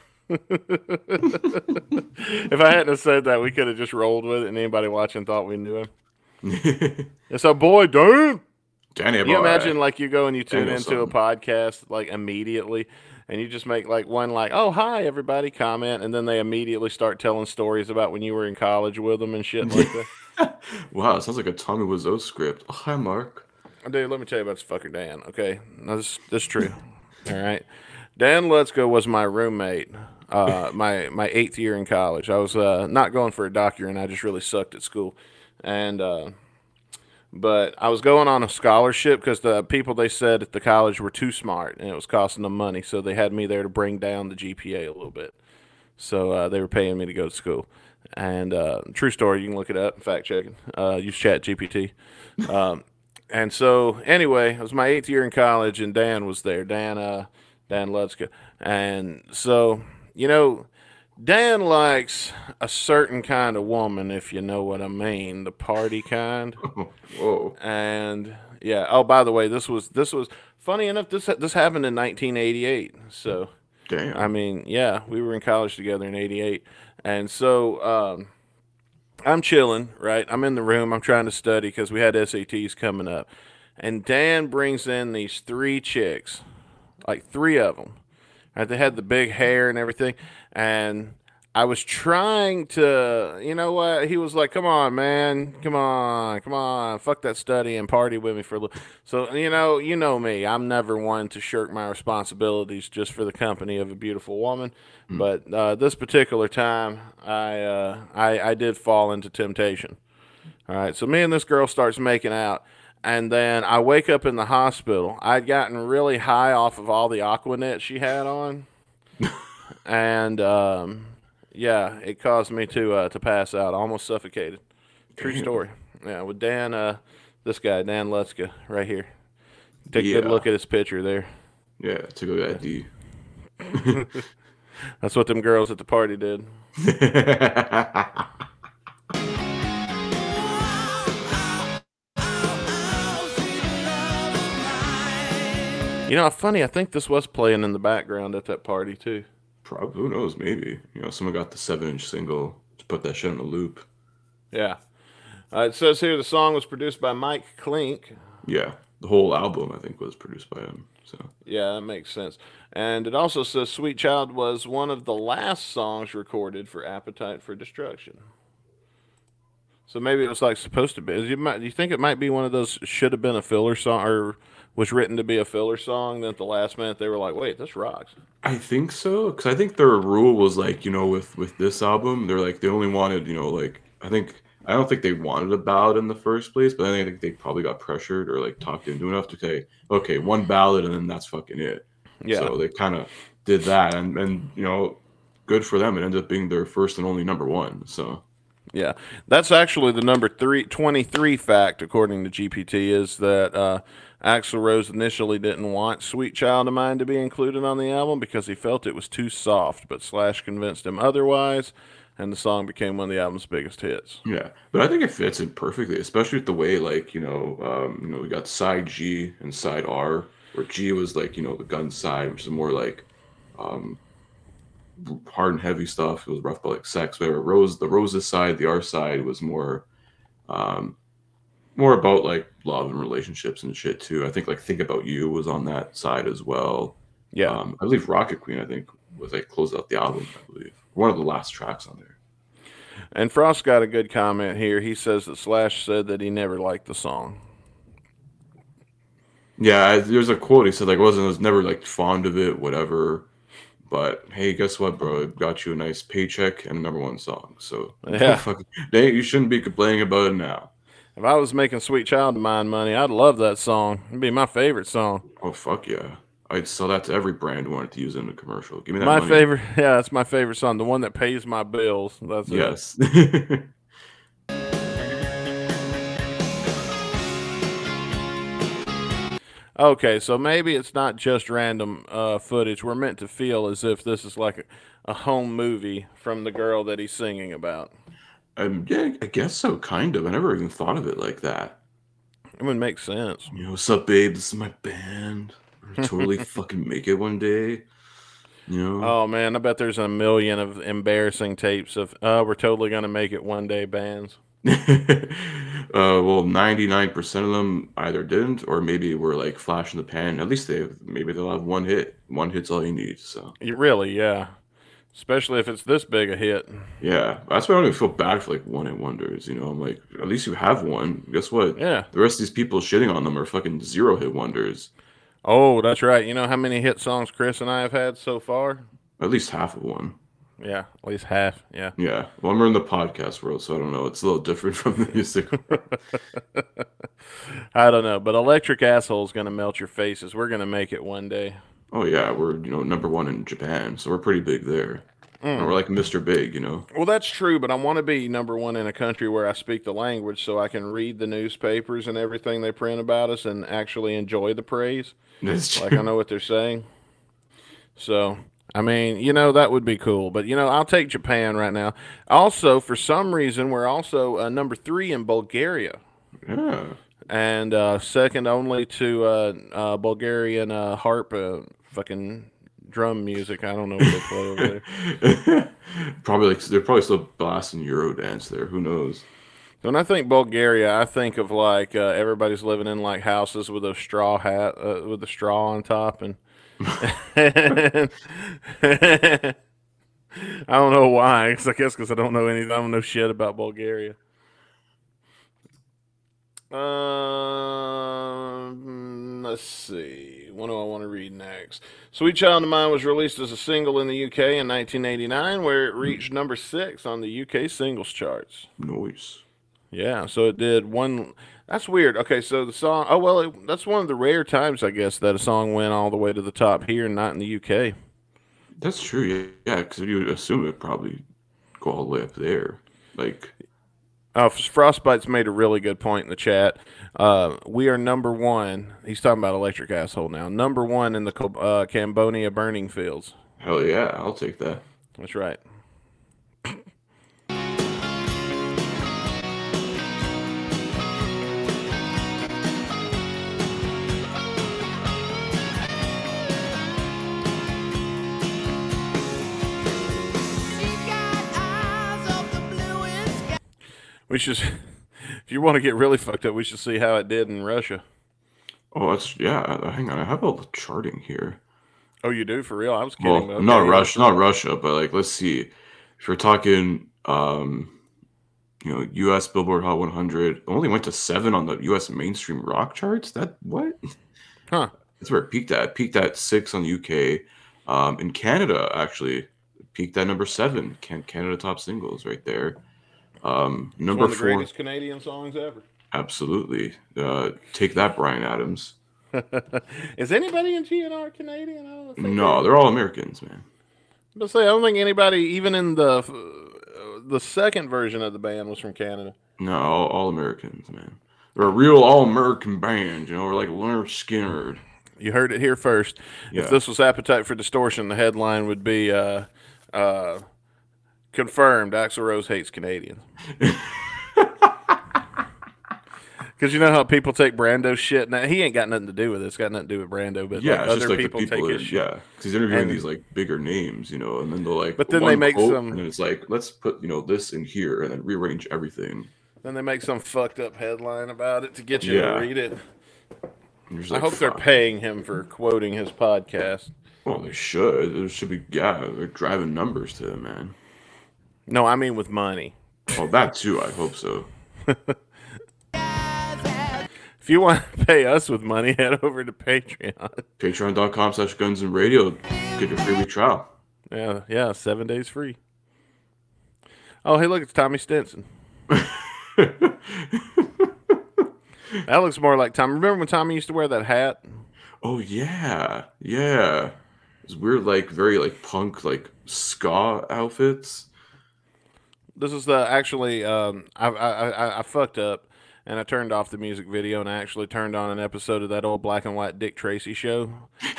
if I hadn't have said that, we could have just rolled with it, and anybody watching thought we knew him. It's our boy, Dan. Danny Can boy. you imagine, like, you go and you tune Daniel into a something. podcast, like, immediately, and you just make, like, one, like, oh, hi, everybody, comment, and then they immediately start telling stories about when you were in college with them and shit like that. Wow, it sounds like a Tommy Wiseau script. Oh, hi, Mark. Dude, let me tell you about this fucker Dan, okay? Now, this, this is true, all right? Dan Lutzko was my roommate uh, my, my eighth year in college. I was uh, not going for a doctor, and I just really sucked at school. And... Uh, But I was going on a scholarship because the people they said at the college were too smart and it was costing them money. So they had me there to bring down the G P A a little bit. So uh, they were paying me to go to school. And uh, true story, you can look it up, fact checking. Uh, use Chat G P T. Um, and so anyway, it was my eighth year in college and Dan was there, Dan, uh, Dan Lutzka. And so, you know, Dan likes a certain kind of woman, if you know what I mean, the party kind. Whoa. And yeah. Oh, by the way, this was this was funny enough. This this happened in nineteen eighty-eight. So Damn. I mean, yeah, we were in college together in eighty-eight, and so um, I'm chilling. Right, I'm in the room. I'm trying to study because we had S A Ts coming up, and Dan brings in these three chicks, like three of them. Right, they had the big hair and everything, and I was trying to, you know what? He was like, "Come on, man, come on, come on, fuck that study and party with me for a little." So you know, you know me. I'm never one to shirk my responsibilities just for the company of a beautiful woman. Mm. But uh, this particular time, I, uh, I I did fall into temptation. All right, so me and this girl starts making out. And then I wake up in the hospital. I'd gotten really high off of all the Aquanet she had on. and, um, yeah, it caused me to uh, to pass out. I almost suffocated. True Damn. story. Yeah, with Dan, uh, this guy, Dan Lutzka, right here. Take a Yeah. good look at his picture there. Yeah, took a good I D. That's what them girls at the party did. You know, funny, I think this was playing in the background at that party, too. Probably, who knows, maybe. You know, someone got the seven inch single to put that shit in the loop. Yeah. Uh, it says here the song was produced by Mike Klink. Yeah, the whole album, I think, was produced by him. So Yeah, that makes sense. And it also says Sweet Child was one of the last songs recorded for Appetite for Destruction. So maybe it was like supposed to be. You, might, you think it might be one of those should have been a filler song or was written to be a filler song? Then at the last minute they were like, wait, this rocks. I think so, because I think their rule was like, you know, with with this album, they're like they only wanted, you know, like I think I don't think they wanted a ballad in the first place, but I think they probably got pressured or like talked into enough to say, okay, one ballad and then that's fucking it. Yeah. So they kind of did that, and and you know, good for them. It ended up being their first and only number one. So Yeah, that's actually the number three, twenty-three fact, according to G P T, is that uh, Axl Rose initially didn't want Sweet Child of Mine to be included on the album because he felt it was too soft, but Slash convinced him otherwise, and the song became one of the album's biggest hits. yeah, but I think it fits in perfectly, especially with the way, like, you know, um, you know, we got side G and side R, where G was like, you know, the gun side, which is more like um, hard and heavy stuff. It was rough, but like sex. Where Rose, the Rose's side, the R side was more, um, more about like love and relationships and shit too. I think like Think About You was on that side as well. Yeah. Um, I believe Rocket Queen, I think, was like closed out the album. I believe one of the last tracks on there. And Frost got a good comment here. He says that Slash said that he never liked the song. Yeah, I- there's a quote. He said like, wasn't was never like fond of it, whatever. But hey, guess what, bro? It got you a nice paycheck and a number one song. So Yeah. fucking, dang, you shouldn't be complaining about it now. If I was making Sweet Child of Mine money, I'd love that song. It'd be my favorite song. Oh fuck yeah! I'd sell that to every brand who wanted to use it in a commercial. Give me that My money. favorite, yeah, that's my favorite song. The one that pays my bills. That's it. Yes. Okay, so maybe it's not just random uh, footage. We're meant to feel as if this is like a, a home movie from the girl that he's singing about. um, yeah, I guess so. Kind of. I never even thought of it like that. It would make sense. You know, what's up, babe? This is my band. We're totally fucking make it one day. You know. Oh man, I bet there's a million of embarrassing tapes of uh we're totally gonna make it one day bands. uh, well, ninety-nine percent of them either didn't or maybe were like flash in the pan. At least they maybe they'll have one hit. One hit's all you need. So You really, yeah. Especially if it's this big a hit. yeah, that's why I don't even feel bad for like one hit wonders. You know, I'm like, at least you have one. Guess what? Yeah. The rest of these people shitting on them are fucking zero hit wonders. Oh, that's right. You know how many hit songs Chris and I have had so far? At least half of one. Yeah, at least half. Yeah. Yeah. Well, we're in the podcast world, so I don't know. It's a little different from the music world. I don't know, but Electric Asshole's gonna melt your faces. We're gonna make it one day. Oh yeah, we're you know number one in Japan, so we're pretty big there. And we're like Mister Big, you know. Well, that's true, but I want to be number one in a country where I speak the language so I can read the newspapers and everything they print about us and actually enjoy the praise. That's Like I know what they're saying. So, I mean, you know, that would be cool. But, you know, I'll take Japan right now. Also, for some reason, we're also uh, number three in Bulgaria. yeah. And uh, second only to uh, uh, Bulgarian uh, harp uh, fucking drum music. I don't know what they play over there. Probably like they're probably still blasting Eurodance there. Who knows? When I think Bulgaria, I think of like uh, everybody's living in like houses with a straw hat, uh, with a straw on top, and I don't know why. 'Cause I guess because I don't know anything. I don't know shit about Bulgaria. Um, let's see. What do I want to read next? Sweet Child of Mine was released as a single in the U K in nineteen eighty-nine, where it reached number six on the U K singles charts. Noise. Yeah, so it did one. That's weird. Okay, so the song. Oh well, it, that's one of the rare times, I guess, that a song went all the way to the top here and not in the U K. That's true. Yeah, yeah. Because you would assume it probably go all the way up there. Like, Uh, Frostbite's made a really good point in the chat. Uh, we are number one. He's talking about Electric Asshole now. Number one in the Co- uh, Cambodia burning fields. hell yeah, I'll take that. That's right. We should, if you want to get really fucked up, we should see how it did in Russia. Oh, that's yeah. uh, Hang on, I have all the charting here. Oh, you do for real? I was kidding. Well, but okay, not yeah. Russia, not Russia, but like let's see. If you're talking, um, you know, U S Billboard Hot one hundred, it only went to seven on the U S mainstream rock charts. That what? Huh? That's where it peaked at. It peaked at six on the U K. Um, in Canada, actually, it peaked at number seven. Can Canada top singles right there. Um, number One of the four, greatest Canadian songs ever. absolutely. Uh, take that, Brian Adams. Is anybody in G N R Canadian? I don't think No, they- they're all Americans, man. But say, I don't think anybody, even in the uh, the second version of the band, was from Canada. No, all, all Americans, man. They're a real all-American band, you know. We're like Leonard Skinner. You heard it here first. Yeah. If this was Appetite for Distortion, the headline would be uh, uh, confirmed: Axl Rose hates Canadians. Because you know how people take Brando's shit. Now he ain't got nothing to do with it. It's got nothing to do with Brando, but Yeah, like it's other just like people, the people take that, his shit. yeah, because he's interviewing And- these like bigger names, you know, and then they're like, But then they one make quote, some- and then it's like, let's put you know this in here and then rearrange everything. Then they make some fucked up headline about it to get you Yeah. to read it. And you're just I like, hope they're "Fuck." paying him for quoting his podcast. Well, they should. There should be. Yeah, they're driving numbers to him, man. No, I mean with money. Well, that too. I hope so. If you want to pay us with money, head over to Patreon. Patreon.com slash Guns and Radio. Get your free week trial. Yeah, yeah, seven days free. Oh, hey, look, it's Tommy Stinson. That looks more like Tommy. Remember when Tommy used to wear that hat? Oh yeah, yeah. It's weird, like very like punk, like ska outfits. This is the actually. Um, I, I I I fucked up, and I turned off the music video, and I actually turned on an episode of that old black and white Dick Tracy show.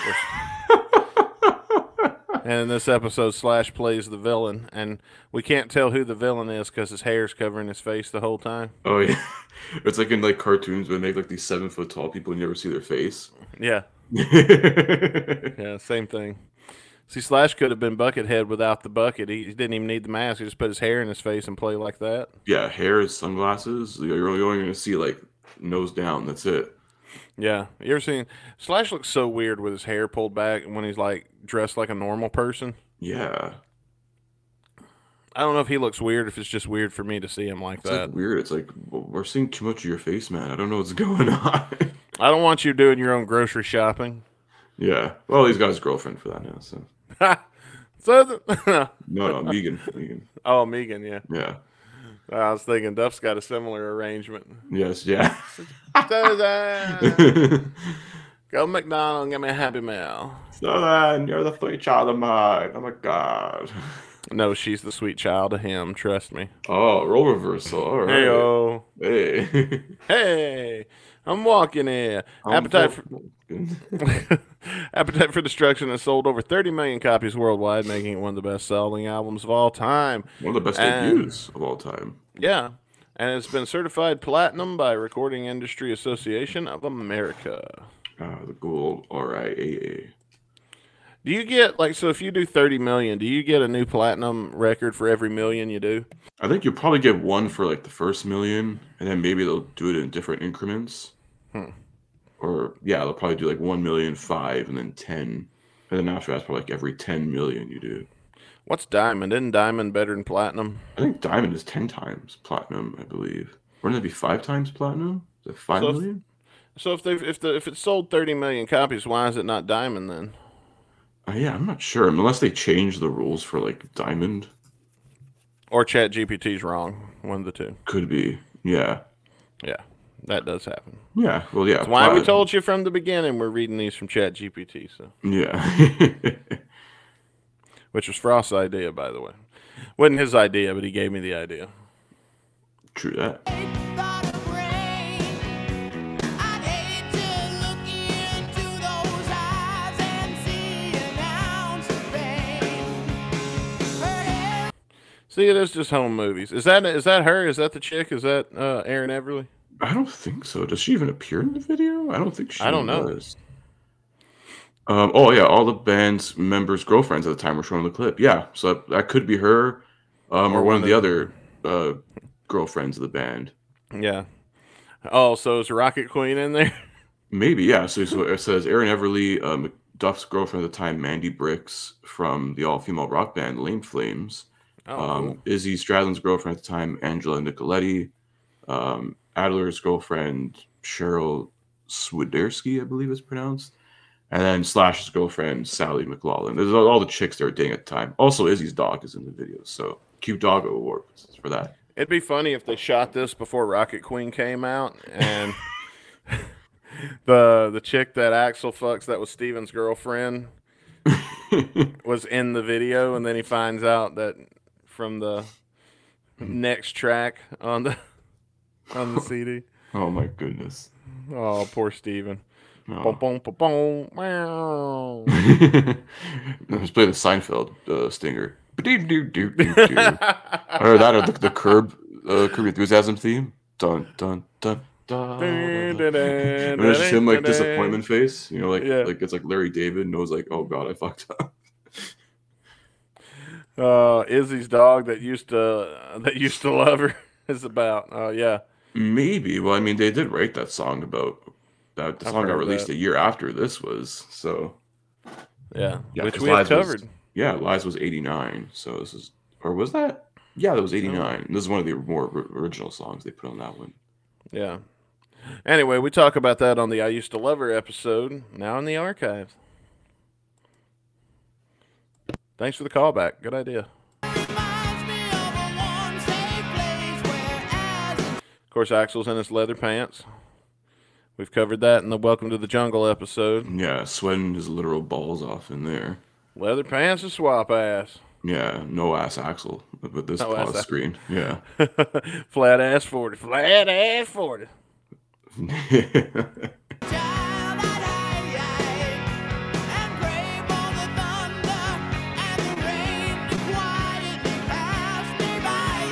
And in this episode, Slash plays the villain, and we can't tell who the villain is because his hair's covering his face the whole time. Oh yeah, it's like in like cartoons when they make like these seven foot tall people and you never see their face. Yeah, yeah, same thing. See, Slash could have been Buckethead without the bucket. He, he didn't even need the mask. He just put his hair in his face and play like that. Yeah, hair, sunglasses. You're only going to see like nose down. That's it. Yeah, you ever seen Slash looks so weird with his hair pulled back when he's like dressed like a normal person. Yeah, I don't know if he looks weird, if it's just weird for me to see him like it's that. like weird. It's like well, we're seeing too much of your face, man. I don't know what's going on. I don't want you doing your own grocery shopping. Yeah. Well, he's got his girlfriend for that now. So So, the, no, no, Megan. Megan. oh, Megan, yeah. Yeah. I was thinking Duff's got a similar arrangement. Yes. Yeah. So that- Go to McDonald's and get me a Happy Meal. So then you're the sweet child of mine. Oh my god. No, she's the sweet child of him. Trust me. Oh, role reversal. All right. Hey, oh. Hey. Hey, I'm walking here. Appetite for Appetite for Destruction has sold over thirty million copies worldwide, making it one of the best-selling albums of all time. One of the best And- debuts of all time. Yeah, and it's been certified platinum by Recording Industry Association of America. Ah, the gold R I A A. Do you get, like, so if you do thirty million, do you get a new platinum record for every million you do? I think you'll probably get one for like the first million, and then maybe they'll do it in different increments. Hmm. Or yeah, they'll probably do like one million, five, and then ten, and then after that's probably like every ten million you do. What's Diamond? Isn't Diamond better than platinum? I think diamond is ten times platinum, I believe. Wouldn't it be five times platinum? Is it five So if- million? So if they if the if it sold thirty million copies, why is it not Diamond then? Uh, yeah, I'm not sure. Unless they change the rules for like diamond, Or Chat G P T's wrong? One of the two. could be. Yeah, Yeah, that does happen. yeah. Well, yeah. That's why we plat- told you from the beginning we're reading these from Chat G P T, so Yeah. which was Frost's idea, by the way. Wasn't his idea, but he gave me the idea. True that. See, it is just home movies. Is that is that her? Is that the chick? Is that uh, Aaron Everly? I don't think so. Does she even appear in the video? I don't think she I don't know. does. Um, oh yeah, all the band's members' girlfriends at the time were shown in the clip. Yeah, so that, that could be her, um, or, Or one of one the of- other uh, girlfriends of the band. Yeah. Oh, so is Rocket Queen in there? Maybe, yeah. So, so it says Aaron Everly, uh, McDuff's girlfriend at the time, Mandy Bricks from the all-female rock band Lame Flames. Oh, um, cool. Izzy Stradlin's girlfriend at the time, Angela Nicoletti. Um, Adler's girlfriend, Cheryl Swiderski, I believe it's pronounced. And then Slash's girlfriend, Sally McLaughlin. There's all, all the chicks they were dating at the time. Also, Izzy's dog is in the video, so cute doggo award for that. It'd be funny if they shot this before Rocket Queen came out, and the the chick that Axel fucks that was Steven's girlfriend was in the video, and then he finds out that from the next track on the on the C D. Oh my goodness. Oh, poor Steven. Oh. Boom, boom, boom, boom, meow. Let's play the Seinfeld uh, stinger. Or that or the, the Curb uh, Curb Enthusiasm theme. Dun dun dun dun. And it's just him like disappointment face. You know, like Yeah. like it's like Larry David knows like, oh god, I fucked up. Uh, Izzy's dog that used to that used to love her is about. Oh yeah, Maybe. Well, I mean, they did write that song about that. The I've song got heard released that. a year after this was. So yeah, yeah, which 'cause we have Lies was- covered. yeah, Lies was eighty-nine. So this is, or was that? Yeah, that was eighty-nine. This is one of the more ri- original songs they put on that one. Yeah. Anyway, we talk about that on the I Used to Love Her episode, now in the archives. Thanks for the callback. Good idea. Reminds me of a warm, safe place where as Of course, Axel's in his leather pants. We've covered that in the Welcome to the Jungle episode. Yeah, sweating his literal balls off in there. Leather pants and swap ass. Yeah, no ass Axel with this No ass pause Axl. screen. Yeah. Flat ass forty. Flat ass forty. child I'd hide and pray for the thunder and the rain to quietly pass me by.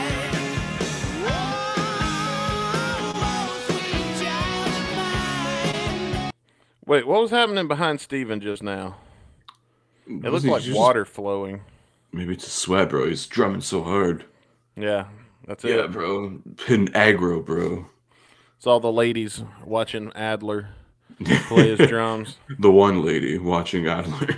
Oh, sweet child of mine. Wait, what was happening behind Steven just now? It looked Wasn't he like just- water flowing. Maybe it's a sweat, bro. He's drumming so hard. Yeah, that's it. Yeah, bro. Hitting aggro, bro. It's all the ladies watching Adler play his drums. The one lady watching Adler.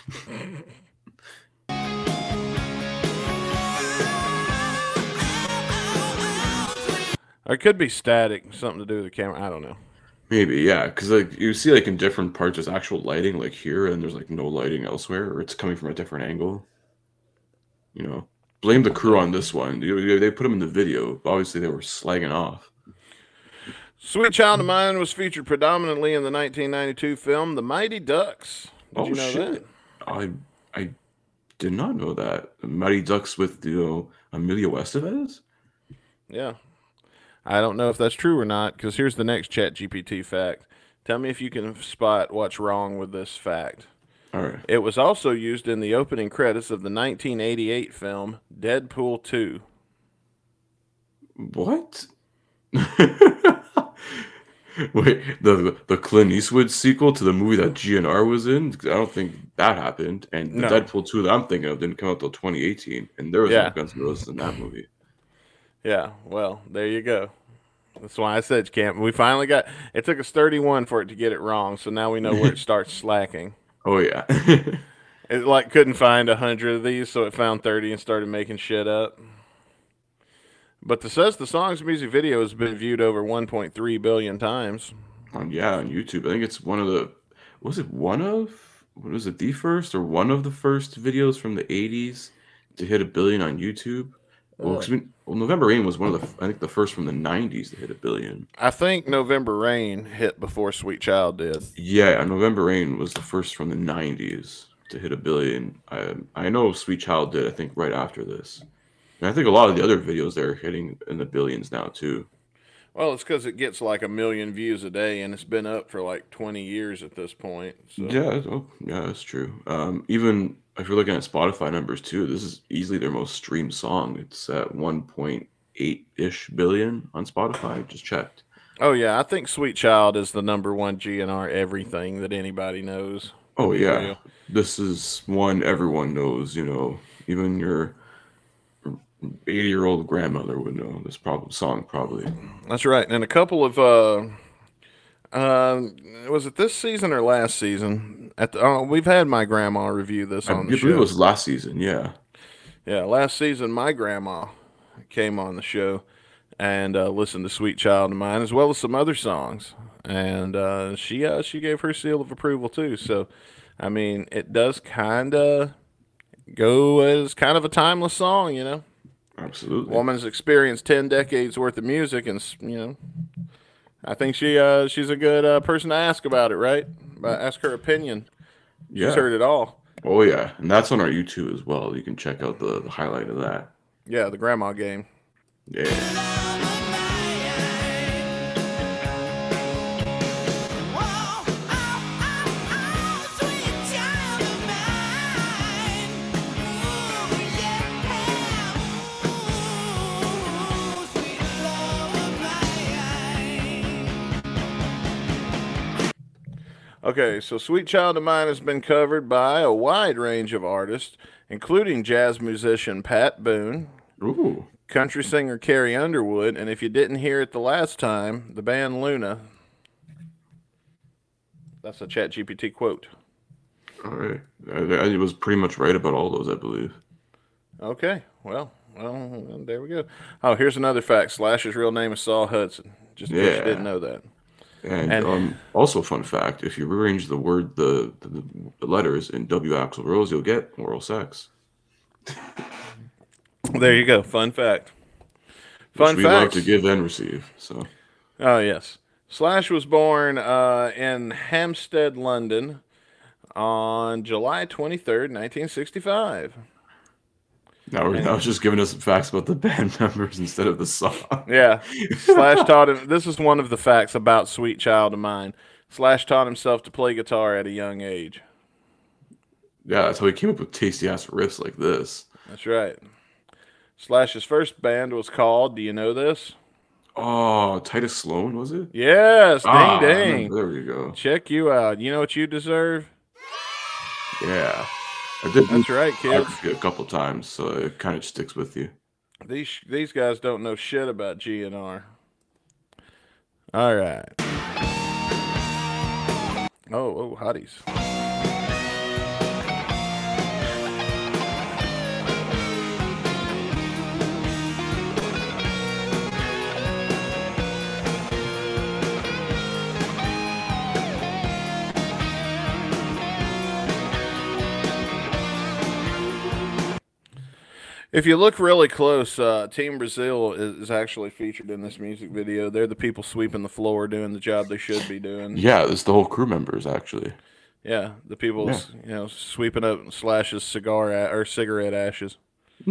Or it could be static, something to do with the camera. I don't know. Maybe, yeah, because like you see, like in different parts, there's actual lighting, like here, and there's like no lighting elsewhere, or it's coming from a different angle. You know, blame the crew on this one. You- They put them in the video. Obviously, they were slagging off. Sweet Child of Mine was featured predominantly in the nineteen ninety-two film The Mighty Ducks. Did oh you know shit! that? I I did not know that. Mighty Ducks with you know Emilio Estevez. Yeah. I don't know if that's true or not, because here's the next Chat G P T fact. Tell me if you can spot what's wrong with this fact. All right. It was also used in the opening credits of the nineteen eighty-eight film Deadpool two. What? Wait, the the Clint Eastwood sequel to the movie that G N R was in? 'Cause I don't think that happened. And the No. Deadpool two that I'm thinking of didn't come out till twenty eighteen, and there was Yeah. no Guns N' Roses in that movie. Yeah, well, there you go. That's why I said camp. We finally got. It took us thirty-one for it to get it wrong, so now we know where it starts slacking. Oh yeah. It like couldn't find a hundred of these, so it found thirty and started making shit up. But the says the song's music video has been viewed over one point three billion times. on yeah, on YouTube. I think it's one of the was it one of what was it, the first or one of the first videos from the eighties to hit a billion on YouTube? Well, 'cause we- well, November Rain was one of the I think the first from the nineties to hit a billion. I think November Rain hit before Sweet Child did. Yeah, November Rain was the first from the nineties to hit a billion. I I know Sweet Child did, I think, right after this. And I think a lot of the other videos they're hitting in the billions now too. Well, it's because it gets like a million views a day, and it's been up for like twenty years at this point. So. Yeah, oh, yeah, that's true. Um, even if you're looking at Spotify numbers too, this is easily their most streamed song. It's at one point eight ish billion on Spotify. Just checked. Oh yeah, I think Sweet Child is the number one G N R everything that anybody knows. Oh be yeah, real. this is one everyone knows. You know, even your eighty-year-old grandmother would know this problem song probably. That's right. And a couple of uh, uh, was it this season or last season? At the, uh, we've had my grandma review this I on the believe it show. was last season. Yeah. Yeah, last season my grandma came on the show and uh, listened to "Sweet Child of Mine" as well as some other songs, and uh, she uh, she gave her seal of approval too. So, I mean, it does kind of go as kind of a timeless song, you know. Absolutely. Woman's experienced ten decades worth of music, and s- you know, I think she uh, she's a good uh, person to ask about it, right? Uh, ask her opinion. She's Yeah. heard it all. Oh yeah, and that's on our YouTube as well. You can check out the, the highlight of that. Yeah, the grandma game. Yeah. Okay, so Sweet Child of Mine has been covered by a wide range of artists, including jazz musician Pat Boone, Ooh. country singer Carrie Underwood, and if you didn't hear it the last time, the band Luna. That's a ChatGPT quote. All right. I, I was pretty much right about all those, I believe. Okay, well, well, there we go. Oh, here's another fact. Slash's real name is Saul Hudson, just in case you Yeah. didn't know that. And, And- um, also, fun fact: if you rearrange the word, the, the the letters in W. Axl Rose, you'll get oral sex. There you go. Fun fact. Which Fun we love facts. to give and receive. So Oh, yes. Slash was born uh, in Hampstead, London on July twenty-third, nineteen sixty-five. now we're now just giving us some facts about the band members instead of the song. Yeah. Slash taught him. This is one of the facts about Sweet Child of Mine. Slash taught himself to play guitar at a young age. Yeah, that's how he came up with tasty ass riffs like this. That's right. Slash's first band was called, do you know this? Oh, Titus Sloan, was it? Yes, ding Ah, I ding. remember- There we go. Check you out. You know what you deserve? Yeah. I did That's right, kids. biography a couple times, so it kind of sticks with you. These these guys don't know shit about G N R. All right. Oh, oh, hotties. If you look really close, uh, Team Brazil is, is actually featured in this music video. They're the people sweeping the floor, doing the job they should be doing. Yeah, it's the whole crew members actually. Yeah, the people, Yeah. you know, sweeping up Slash's cigar a- or cigarette ashes.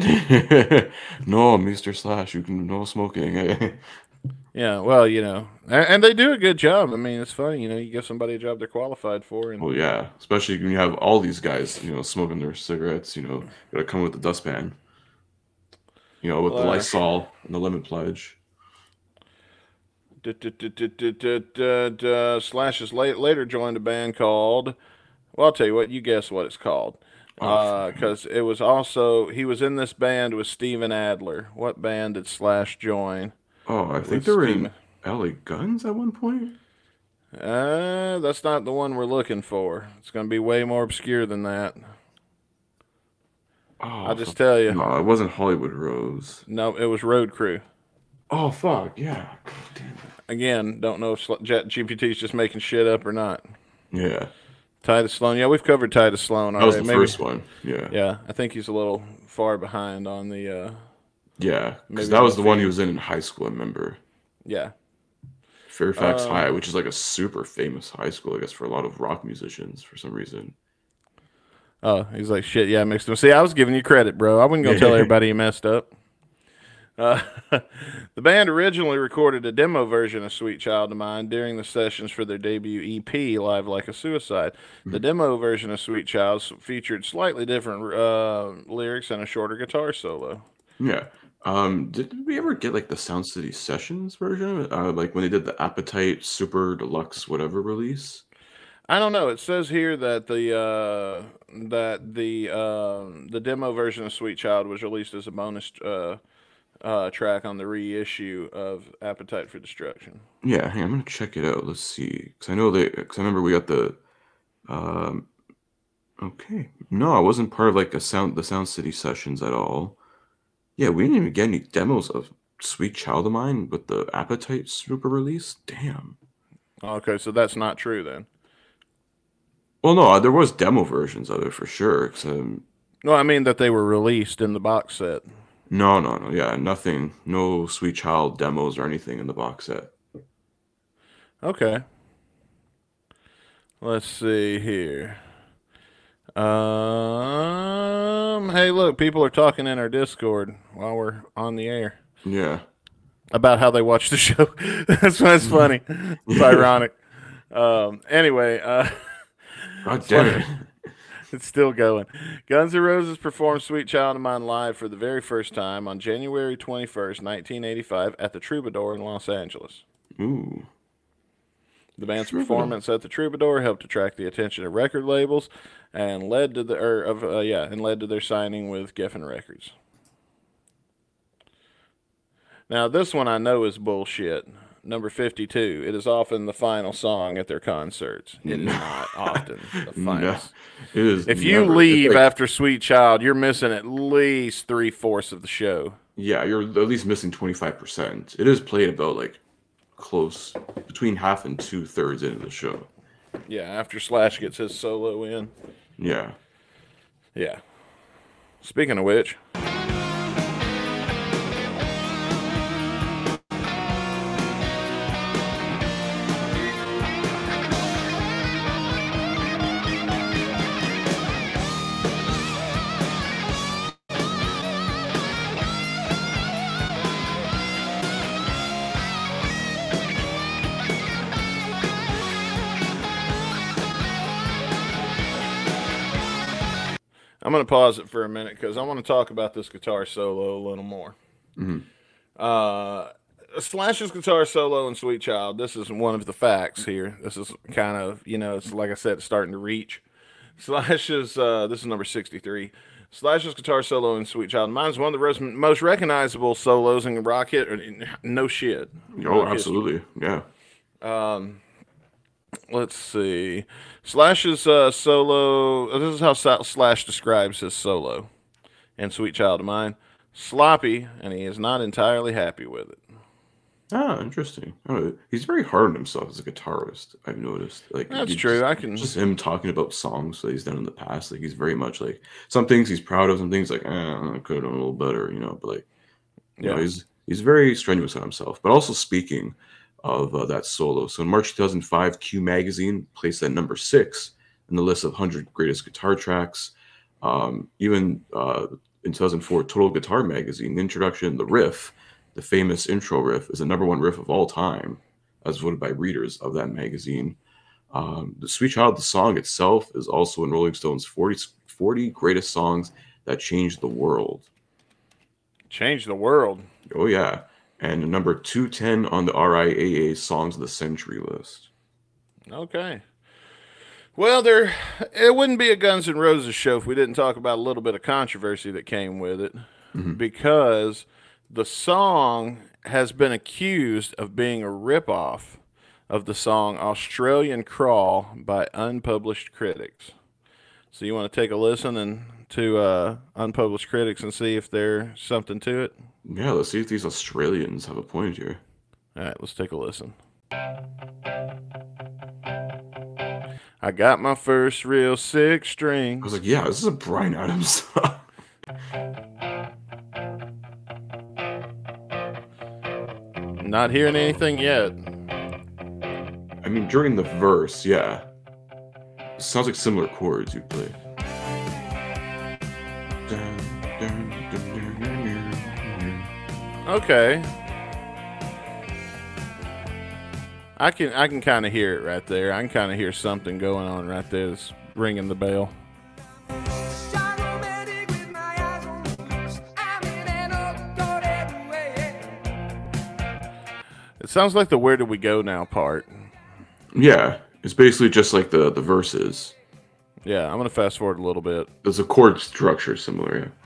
No, Mister Slash, you can no smoking. Yeah, well, you know, and, and they do a good job. I mean, it's funny, you know, you give somebody a job they're qualified for, and Well, yeah, especially when you have all these guys, you know, smoking their cigarettes. You know, gotta come with the dustpan. You know, with the Well, uh, Lysol and the lemon pledge. Du- du- du- du- du- du- du- du- Slash has late, later joined a band called. Well, I'll tell you what. You guess what it's called. Oh, Because it was also he was in this band with Steven Adler. What band did Slash join? Oh, I think with they were Steven. in L A Guns at one point. Uh, that's not the one we're looking for. It's going to be way more obscure than that. Oh, I'll just tell you. no, it wasn't Hollywood Rose. No, it was Road Crew. Oh fuck, yeah. God damn it. Again, don't know if Sl- Jet G P T is just making shit up or not. Yeah, Titus Sloan. Yeah, we've covered Titus Sloan that was already. the Maybe- first one. Yeah, Yeah, I think he's a little far behind on the. Uh, yeah, Maybe because that was the the one he theme. was in in high school. I remember yeah. Fairfax Um, High, which is like a super famous high school, I guess, for a lot of rock musicians for some reason. Oh, he's like, shit, yeah, I mixed them. See, I was giving you credit, bro. I wasn't going to tell everybody you messed up. Uh, the band originally recorded a demo version of Sweet Child of Mine during the sessions for their debut E P, Live Like a Suicide. The demo version of Sweet Child s- featured slightly different uh, lyrics and a shorter guitar solo. Yeah. Um, did we ever get like the Sound City Sessions version of it? Uh, like when they did the Appetite Super Deluxe whatever release? I don't know. It says here that the uh, that the uh, the demo version of Sweet Child was released as a bonus uh, uh, track on the reissue of Appetite for Destruction. Yeah, hang on, I'm gonna check it out. Let's see, because I know they, because I remember we got the, um, okay, no, I wasn't part of like a sound, the Sound City Sessions at all. Yeah, we didn't even get any demos of Sweet Child of Mine with the Appetite Super release. Damn. Okay, so that's not true then. Well, no, there was demo versions of it for sure. 'Cause, um, No, I mean that they were released in the box set. no, no, no, yeah, nothing, no Sweet Child demos or anything in the box set. Okay. Let's see here. Um, hey, look, people are talking in our Discord while we're on the air Yeah. about how they watch the show. That's why it's funny. It's ironic. Um, anyway, uh, God damn it. it's still going. Guns N' Roses performed Sweet Child of Mine live for the very first time on January twenty-first, nineteen eighty-five at the Troubadour in Los Angeles. Ooh. The band's Troubadour. performance at the Troubadour helped attract the attention of record labels and led to the or of uh, yeah, and led to their signing with Geffen Records. Now, this one I know is bullshit. Number fifty-two. It is often the final song at their concerts. It is not often the final. No, it is. If you never. leave It's like- after Sweet Child, you're missing at least three fourths of the show. yeah, you're at least missing twenty-five percent. It is played about like close between half and two thirds into the show. Yeah, after Slash gets his solo in. Yeah. Yeah. Speaking of which, I'm going to pause it for a minute because I want to talk about this guitar solo a little more. Mm-hmm. Uh, Slash's guitar solo in Sweet Child, this is one of the facts here. This is kind of, you know, it's like I said, it's starting to reach. Slash's, uh, this is number sixty-three. Slash's guitar solo in Sweet Child. Mine's one of the most recognizable solos in rock hit. No shit. Oh, absolutely. Yeah. Um, let's see. Slash's uh, solo. This is how Slash describes his solo in Sweet Child of Mine. Sloppy, and he is not entirely happy with it. Ah, interesting. Oh, he's very hard on himself as a guitarist. I've noticed. Like That's you true. Just, I can just him talking about songs that he's done in the past. Like he's very much like some things he's proud of, some things like eh, I could have done a little better, you know. But like, you yeah, know, he's he's very strenuous on himself. But also speaking of uh, that solo, so in March two thousand five, Q Magazine placed at number six in the list of one hundred greatest guitar tracks. Um, even uh, in two thousand four, Total Guitar Magazine, the introduction, the riff. The famous intro riff is the number one riff of all time, as voted by readers of that magazine. Um, the Sweet Child, the song itself, is also in Rolling Stone's forty, forty greatest songs that changed the world. Change the world. Oh, yeah. And number two ten on the R I A A Songs of the Century list. Okay. Well, there, it wouldn't be a Guns N' Roses show if we didn't talk about a little bit of controversy that came with it, Mm-hmm. because the song has been accused of being a ripoff of the song Australian Crawl by unpublished critics. So you want to take a listen and to uh, unpublished critics and see if there's something to it? Yeah, let's see if these Australians have a point here. All right, let's take a listen. I got my first real six string. I was like, yeah, this is a Bryan Adams song. Not hearing anything yet. I mean, during the verse, yeah. It sounds like similar chords you play. Okay. I can I can kind of hear it right there. I can kind of hear something going on right there that's ringing the bell. It sounds like the "Where Did We Go Now" part. Yeah, it's basically just like the the verses. Yeah, I'm gonna fast forward a little bit. There's a chord structure similar, yeah.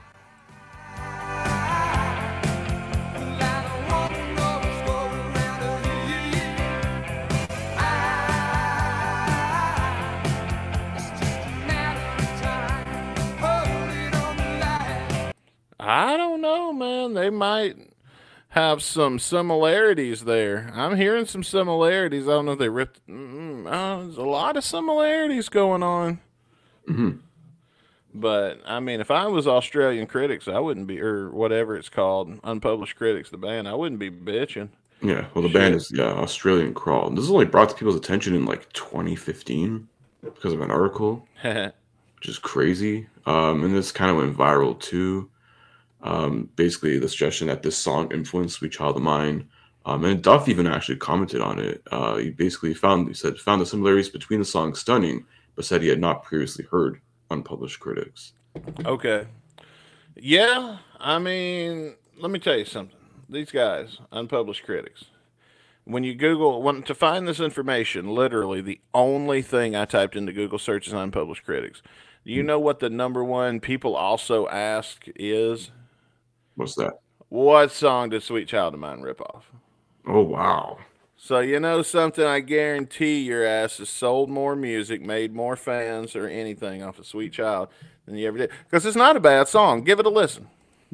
I don't know, man. They might have some similarities there. I'm hearing some similarities. I don't know if they ripped. Mm, uh, there's a lot of similarities going on. Mm-hmm. But I mean, if I was Australian Critics, I wouldn't be, or whatever it's called, Unpublished Critics, the band, I wouldn't be bitching. Yeah, well, the Shit. band is yeah Australian Crawl. This is only brought to people's attention in like twenty fifteen because of an article, which is crazy. Um, and this kind of went viral too. Um, basically, the suggestion that this song influenced "Sweet Child of Mine." Um, and Duff even actually commented on it. Uh, he basically found he said found the similarities between the songs stunning, but said he had not previously heard unpublished critics. Okay. Yeah, I mean, let me tell you something. These guys, unpublished critics. When you Google, when, to find this information, literally the only thing I typed into Google search is unpublished critics. Do you know what the number one people also ask is? What's that? What song did Sweet Child of Mine rip off? Oh wow! So you know something, I guarantee your ass has sold more music, made more fans, or anything off of Sweet Child than you ever did. Because it's not a bad song. Give it a listen.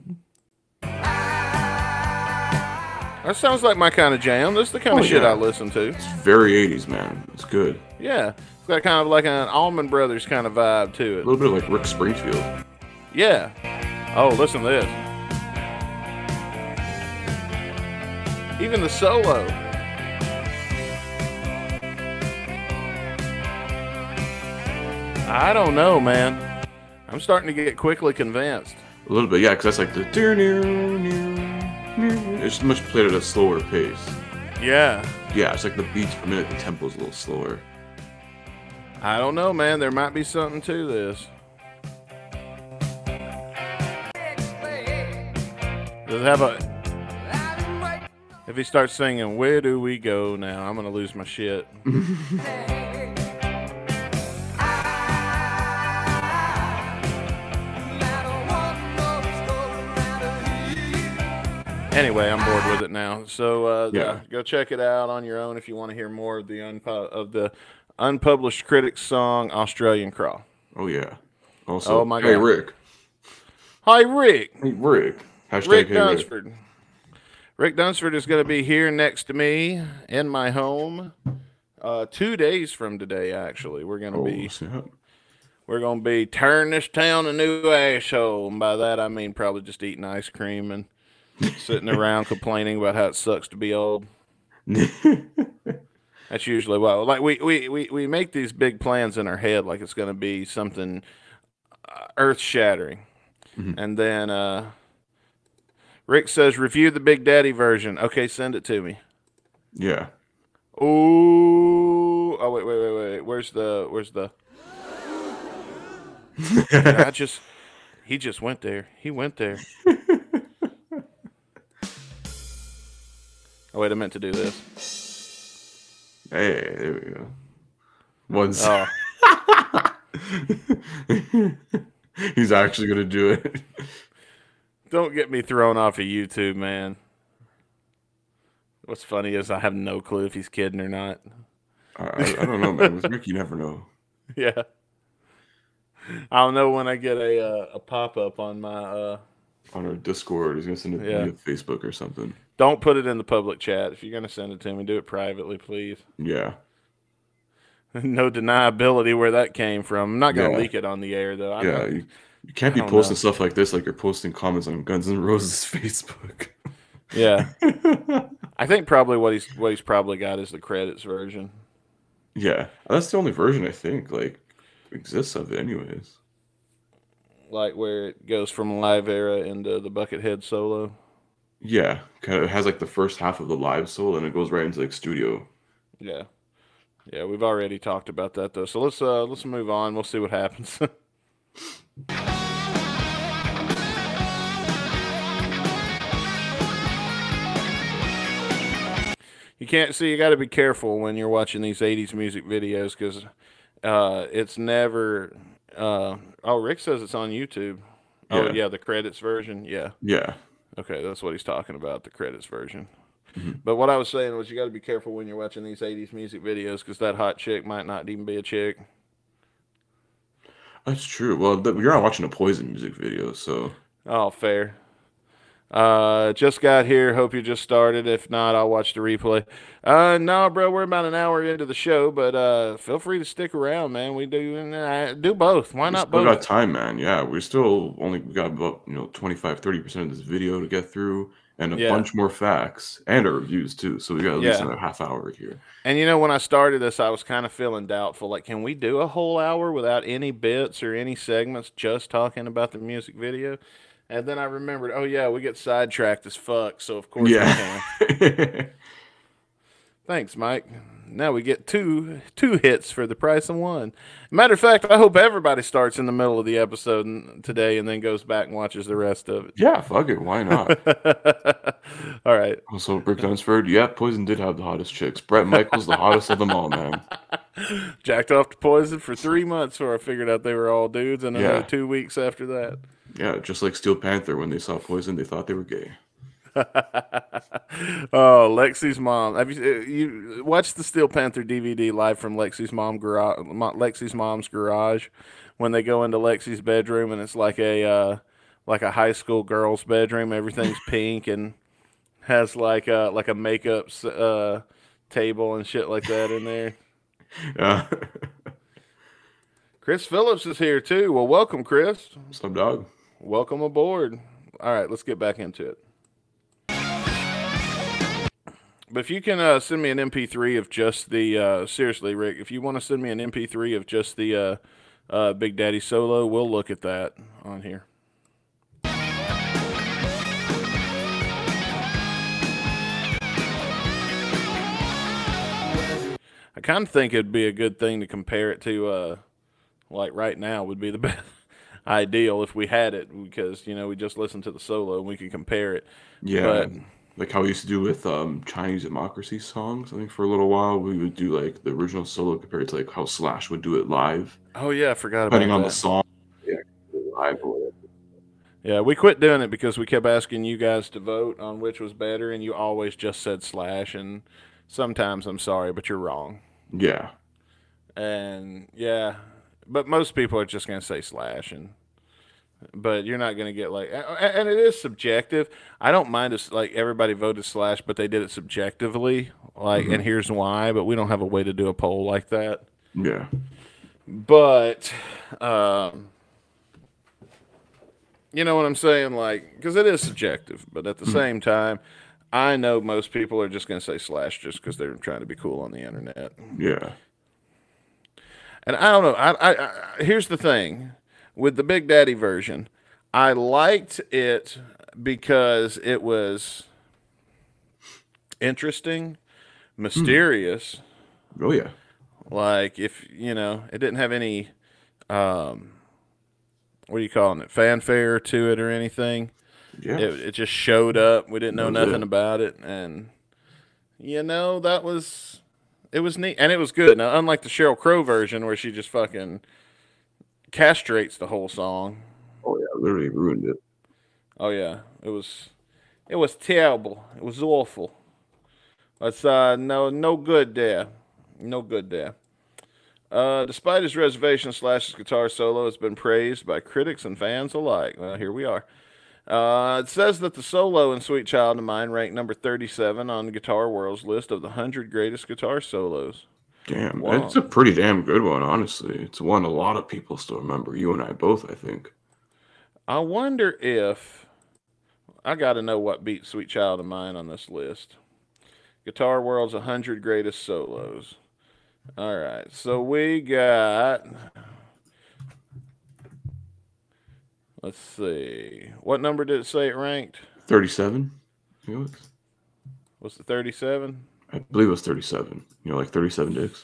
That sounds like my kind of jam. This is the kind Oh, of shit yeah. I listen to. It's very eighties, man. It's good. Yeah. It's got kind of like an Allman Brothers kind of vibe to A it. little bit of like Rick Springfield. Yeah. Oh, listen to this. Even the solo. I don't know, man. I'm starting to get quickly convinced. A little bit, yeah, because that's like the. It's much played at a slower pace. Yeah. Yeah, it's like the beats per minute, the tempo's a little slower. I don't know, man. There might be something to this. Does it have a... If he starts singing, "Where do we go now?" I'm going to lose my shit. Anyway, I'm bored with it now. So uh, Yeah. uh, go check it out on your own if you want to hear more of the unpu- of the unpublished critics song "Australian Crawl." Oh yeah. Also, Oh, my hey God. Rick. Hi, Rick. Hey Rick. Hashtag Rick hey Rick. Dunsford. Rick Dunsford is going to be here next to me in my home uh, two days from today. Actually, we're going to Oh, be snap. we're going to be turning this town a new asshole, and by that I mean probably just eating ice cream and sitting around complaining about how it sucks to be old. That's usually what, like, we, we, we, we make these big plans in our head like it's going to be something uh, earth shattering. Mhm. And then uh, Rick says, review the Big Daddy version. Okay, send it to me. Yeah. Ooh. Oh, wait, wait, wait, wait. Where's the, where's the, I just, he just went there. He went there. Oh, wait, I meant to do this. Hey, there we go. Once Oh. he's actually gonna do it. Don't get me thrown off of YouTube, man. What's funny is I have no clue if he's kidding or not. I, I, I don't know, man. With Rick, you never know. Yeah. I'll know when I get a uh, a pop up on my. Uh, On our Discord, he's gonna send it Yeah. via Facebook or something. don't put it in the public chat. If you're gonna send it to me, do it privately, please. Yeah. No deniability where that came from. I'm not gonna Yeah. leak it on the air though. I'm Yeah. not- You, you can't be I don't posting know. stuff like this like you're posting comments on Guns N' Roses Facebook. yeah. I think probably what he's what he's probably got is the credits version. Yeah. That's the only version I think like exists of it anyways. Like where it goes from live era into the Buckethead solo. Yeah. Kind of has like the first half of the live solo and it goes right into like studio. Yeah. Yeah, we've already talked about that though. So let's uh let's move on. We'll see what happens. You can't see, you got to be careful when you're watching these eighties music videos because uh, it's never. Uh, oh, Rick says it's on YouTube. Oh, Yeah. yeah, the credits version. Yeah. Yeah. Okay, that's what he's talking about, the credits version. Mhm. But what I was saying was you got to be careful when you're watching these eighties music videos because that hot chick might not even be a chick. That's true. Well, th- you're not watching a Poison music video, so Oh, fair. Uh, just got here. Hope you just started. If not, I'll watch the replay. Uh, no, bro, we're about an hour into the show, but uh, feel free to stick around, man. We do uh, do both. Why we not still both? got time, man. Yeah, we still only we got about you know twenty-five, thirty percent of this video to get through, and a Yeah. bunch more facts and our reviews too. So we got at least Yeah. another half hour here. And you know, when I started this, I was kind of feeling doubtful. Like, can we do a whole hour without any bits or any segments, just talking about the music video? And then I remembered, oh yeah, we get sidetracked as fuck. So of course we can. Yeah. Thanks, Mike. Now we get two two hits for the price of one. Matter of fact, I hope everybody starts in the middle of the episode n- today and then goes back and watches the rest of Yeah, fuck it. Why not? it. All right. Also, Rick Dunsford, yeah, Poison did have the hottest chicks. Brett Michaels, the hottest of them all, man. Jacked off to Poison for three months before I figured out they were all dudes, and another Yeah. two weeks after that. Yeah, just like Steel Panther, when they saw Poison, they thought they were gay. Oh, Lexi's mom. Have you uh, you watched the Steel Panther D V D live from Lexi's mom garage? Lexi's mom's garage, when they go into Lexi's bedroom and it's like a uh, like a high school girl's bedroom. Everything's pink and has like a like a makeup s- uh, table and shit like that in there. Yeah. Chris Phillips is here too. Well, welcome, Chris. What's up, dog? Welcome aboard. All right, let's get back into it. But if you can uh, send me an M P three of just the uh, seriously, Rick, if you want to send me an M P three of just the uh, uh, Big Daddy solo, we'll look at that on here. I kind of think it'd be a good thing to compare it to, uh, like right now would be the best ideal if we had it, because you know we just listened to the solo and we can compare it. Yeah. But Like how we used to do with um, Chinese Democracy songs. I think for a little while we would do like the original solo compared to like how Slash would do it live, oh yeah, I forgot about depending on that. the song. Yeah, live or whatever. Yeah, we quit doing it because we kept asking you guys to vote on which was better, and you always just said Slash. And sometimes I'm sorry, but you're wrong. Yeah. And yeah, but most people are just gonna say Slash, and but you're not gonna get like, a- a- and it is subjective. I don't mind if like everybody voted Slash, but they did it subjectively. Like, and here's why. But we don't have a way to do a poll like that. Yeah. But, um, you know what I'm saying? Like, because it is subjective, but at the same time, I know most people are just going to say Slash just because they're trying to be cool on the internet. Yeah. And I don't know. I, I, I here's the thing with the Big Daddy version. I liked it because it was interesting, mysterious. Oh yeah. Like, if you know, it didn't have any, um, what are you calling it, fanfare to it or anything. Yeah. It, it just showed up. We didn't know That was nothing it. about it, and you know that was it was neat and it was good. Now, unlike the Sheryl Crow version where she just fucking castrates the whole song. Oh yeah. Literally ruined it. Oh yeah, it was it was terrible. It was awful. It's uh no no good there, no good there. Uh, despite his reservation, Slash's guitar solo has been praised by critics and fans alike. Well, here we are. Uh, it says that the solo in Sweet Child of Mine ranked number thirty-seven on Guitar World's list of the one hundred greatest guitar solos. Damn. Wow. It's a pretty damn good one, honestly. It's one a lot of people still remember. You and I both, I think. I wonder if I got to know what beat Sweet Child of Mine on this list. Guitar World's one hundred greatest solos. All right, so we got. Let's see. What number did it say it ranked? thirty-seven. I think it was. Was it thirty-seven? I believe it was thirty-seven. You know, like thirty-seven dicks.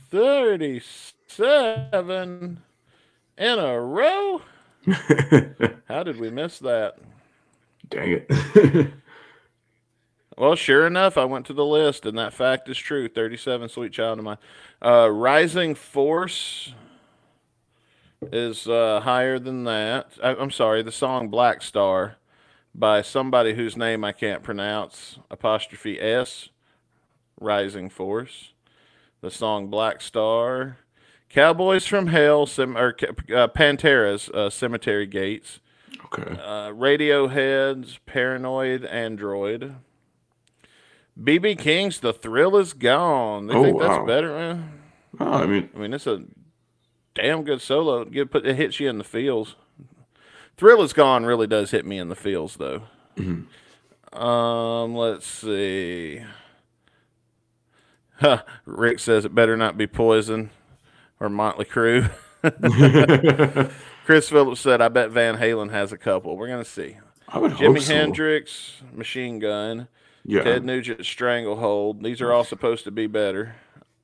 thirty-seven in a row? How did we miss that? Dang it. Well, sure enough, I went to the list, and that fact is true. thirty-seven, Sweet Child of Mine. Uh, Rising Force is uh, higher than that. I, I'm sorry, the song Black Star by somebody whose name I can't pronounce, apostrophe S, Rising Force. The song Black Star. Cowboys from Hell, Cem- or uh, Pantera's uh, Cemetery Gates. Okay. Uh, Radiohead's Paranoid Android. B B King's The Thrill Is Gone. They Oh, think that's wow. better, man. Oh, I mean, I mean, it's a damn good solo. It, put, it hits you in the feels. Thrill Is Gone really does hit me in the feels, though. Mhm. Um, let's see. Huh, Rick says it better not be Poison or Motley Crue. Chris Phillips said, I bet Van Halen has a couple. We're going to see. I would Jimi hope so. Hendrix, Machine Gun, Yeah. Ted Nugent, Stranglehold. These are all supposed to be better.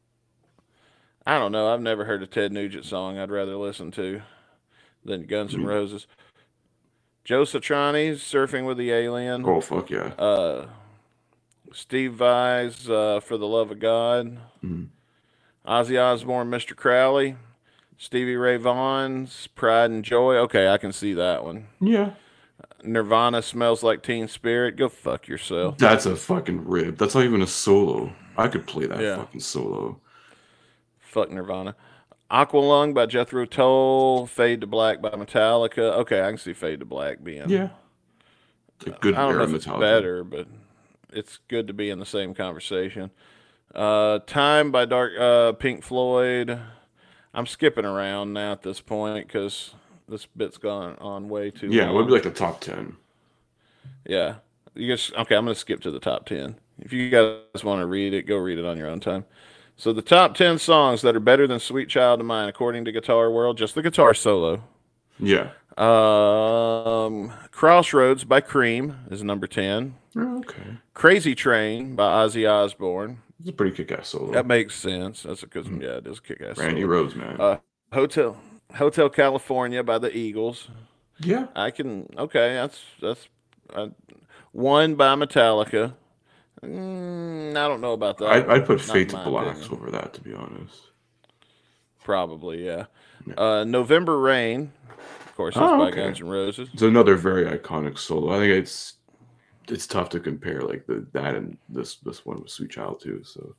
I don't know. I've never heard a Ted Nugent song I'd rather listen to than Guns N' Roses. Joe Satriani's Surfing with the Alien. Oh, fuck yeah. Uh, Steve Vai's uh, For the Love of God. Mhm. Ozzy Osbourne, Mister Crowley. Stevie Ray Vaughan's Pride and Joy. Okay, I can see that one. Yeah. Nirvana, Smells Like Teen Spirit. Go fuck yourself. That's a fucking rip. That's not even a solo. I could play that Yeah. fucking solo. Fuck Nirvana. Aqualung by Jethro Tull. Fade to Black by Metallica. Okay, I can see Fade to Black being. Yeah. It's a good I don't know era if it's Metallica. better, but it's good to be in the same conversation. Uh, Time by Dark uh, Pink Floyd. I'm skipping around now at this point because this bit's gone on way too Yeah, long. it would be like the top ten. Yeah. You just okay, I'm gonna skip to the top ten. If you guys want to read it, go read it on your own time. So the top ten songs that are better than Sweet Child of Mine, according to Guitar World, just the guitar solo. Yeah. Um, Crossroads by Cream is number ten. Oh, okay. Crazy Train by Ozzy Osbourne. It's a pretty kick-ass solo. That makes sense. That's a good, yeah, it is a kick-ass. Randy solo. Rhoads, man. Uh, Hotel Hotel California by the Eagles. yeah. I can okay. That's that's uh, one by Metallica. Mm, I don't know about that. I'd, I'd put Not Fate in to my Black opinion. over that, to be honest. Probably, yeah. Yeah. Uh, November Rain, of course, is Oh, by okay. Guns N' Roses. It's another very iconic solo. I think it's it's tough to compare like the that and this this one with Sweet Child too. So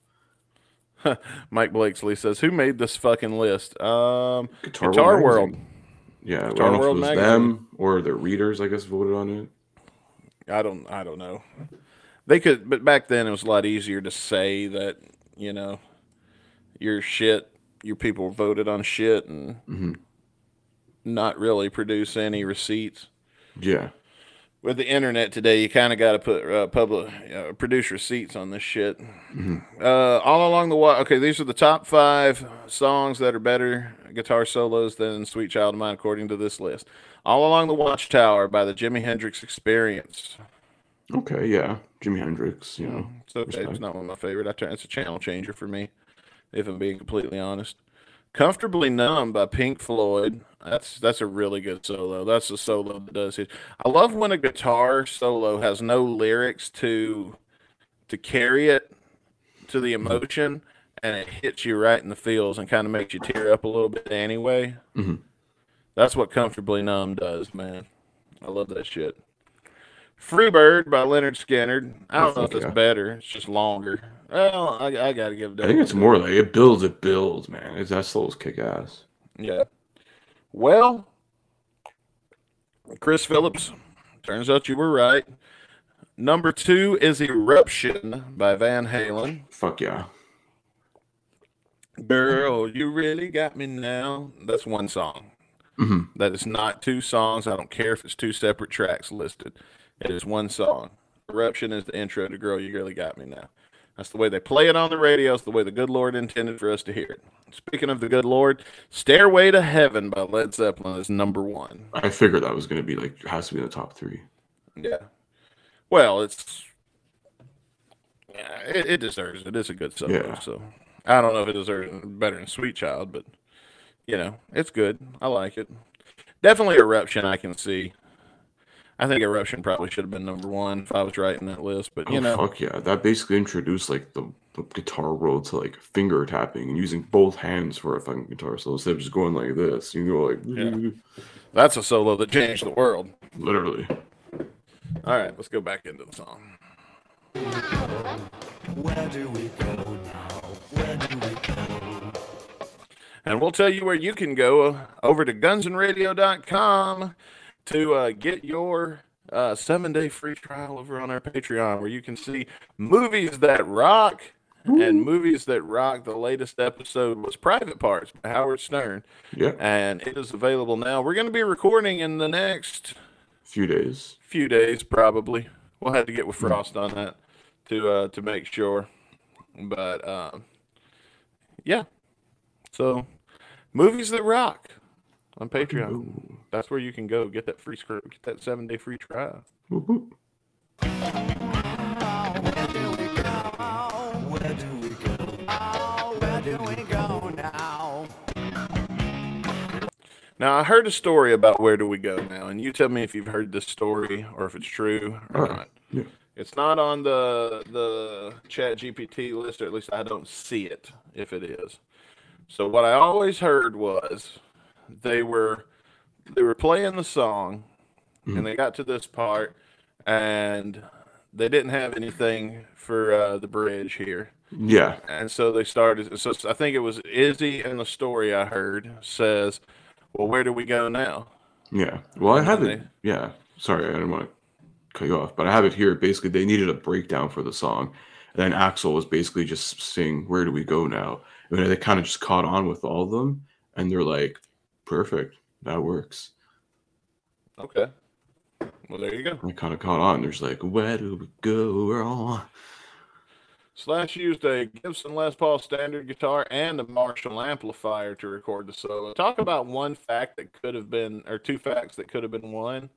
Mike Blakesley says, "Who made this fucking list?" Um, Guitar, Guitar World. World. Magazine. Yeah, I Guitar don't know World if it was Magazine. them or their readers, I guess, voted on it. I don't. I don't know. They could, but back then it was a lot easier to say that you know your shit, your people voted on shit, and Mm-hmm. not really produce any receipts. Yeah. With the internet today, you kind of got to put uh, public uh, produce receipts on this shit. Mm-hmm. Uh, all along the way, okay, these are the top five songs that are better guitar solos than Sweet Child of Mine, according to this list. All Along the Watchtower by the Jimi Hendrix Experience. Okay. Yeah. Jimi Hendrix. You know. It's okay. It's Respect. not one of my favorite. I turn, it's a channel changer for me, if I'm being completely honest. Comfortably Numb by Pink Floyd. That's that's a really good solo. That's a solo that does it. I love when a guitar solo has no lyrics to to carry it to the emotion, and it hits you right in the feels and kind of makes you tear up a little bit anyway. Mhm. That's what Comfortably Numb does, man. I love that shit. Freebird by Leonard Skinner. I don't Oh, know if fuck it's yeah. better. It's just longer. Well, I, I got to give it. I think it's more like it builds. It builds, man. It's, that solo's kick ass. Yeah. Well, Chris Phillips, turns out you were right. Number two is Eruption by Van Halen. Fuck yeah. Girl, you really got me now. That's one song. Mhm. That is not two songs. I don't care if it's two separate tracks listed. It is one song. Eruption is the intro to Girl, You Really Got Me Now. That's the way they play it on the radio. It's the way the good Lord intended for us to hear it. Speaking of the good Lord, Stairway to Heaven by Led Zeppelin is number one. I figured that was gonna be like has to be in the top three. Yeah. Well, it's yeah, it, it deserves it. It's a good solo. Yeah. So I don't know if it deserves it better than Sweet Child, but you know, it's good. I like it. Definitely Eruption. I can see. I think Eruption probably should have been number one if I was writing that list. But you oh know, fuck yeah! That basically introduced like the, the guitar world to like finger tapping and using both hands for a fucking guitar solo instead of just going like this. You go like Yeah. that's a solo that changed the world. literally. All right, let's go back into the song. Where do we go now? Where do we go? And we'll tell you where you can go uh, over to guns and radio dot com to uh, get your uh, seven-day free trial over on our Patreon, where you can see movies that rock and movies that rock. The latest episode was Private Parts by Howard Stern, Yeah, and it is available now. We're going to be recording in the next few days. few days, probably. We'll have to get with Frost on that to uh, to make sure. But um, yeah, so movies that rock on Patreon. Ooh. That's where you can go get that free script, get that seven day free trial. Whoop, whoop. Where do we go? Where do we go? Where do we go now? Now I heard a story about Where Do We Go Now, and you tell me if you've heard this story or if it's true or Alright, not. yeah. It's not on the the Chat G P T list, or at least I don't see it if it is. So what I always heard was they were they were playing the song, Mhm. and they got to this part, and they didn't have anything for uh, the bridge here. Yeah. And so they started. So I think it was Izzy in the story I heard says, "Well, where do we go now?" Yeah. Well, I And have then it. Yeah. Sorry, I didn't want to cut you off, but I have it here. Basically, they needed a breakdown for the song. And then Axl was basically just saying, "Where do we go now?" And they kind of just caught on with all of them. And they're like, perfect. That works. Okay. Well, there you go. They kind of caught on. There's like, where do we go wrong? Slash used a Gibson Les Paul standard guitar and a Marshall amplifier to record the solo. Talk about one fact that could have been, or two facts that could have been one.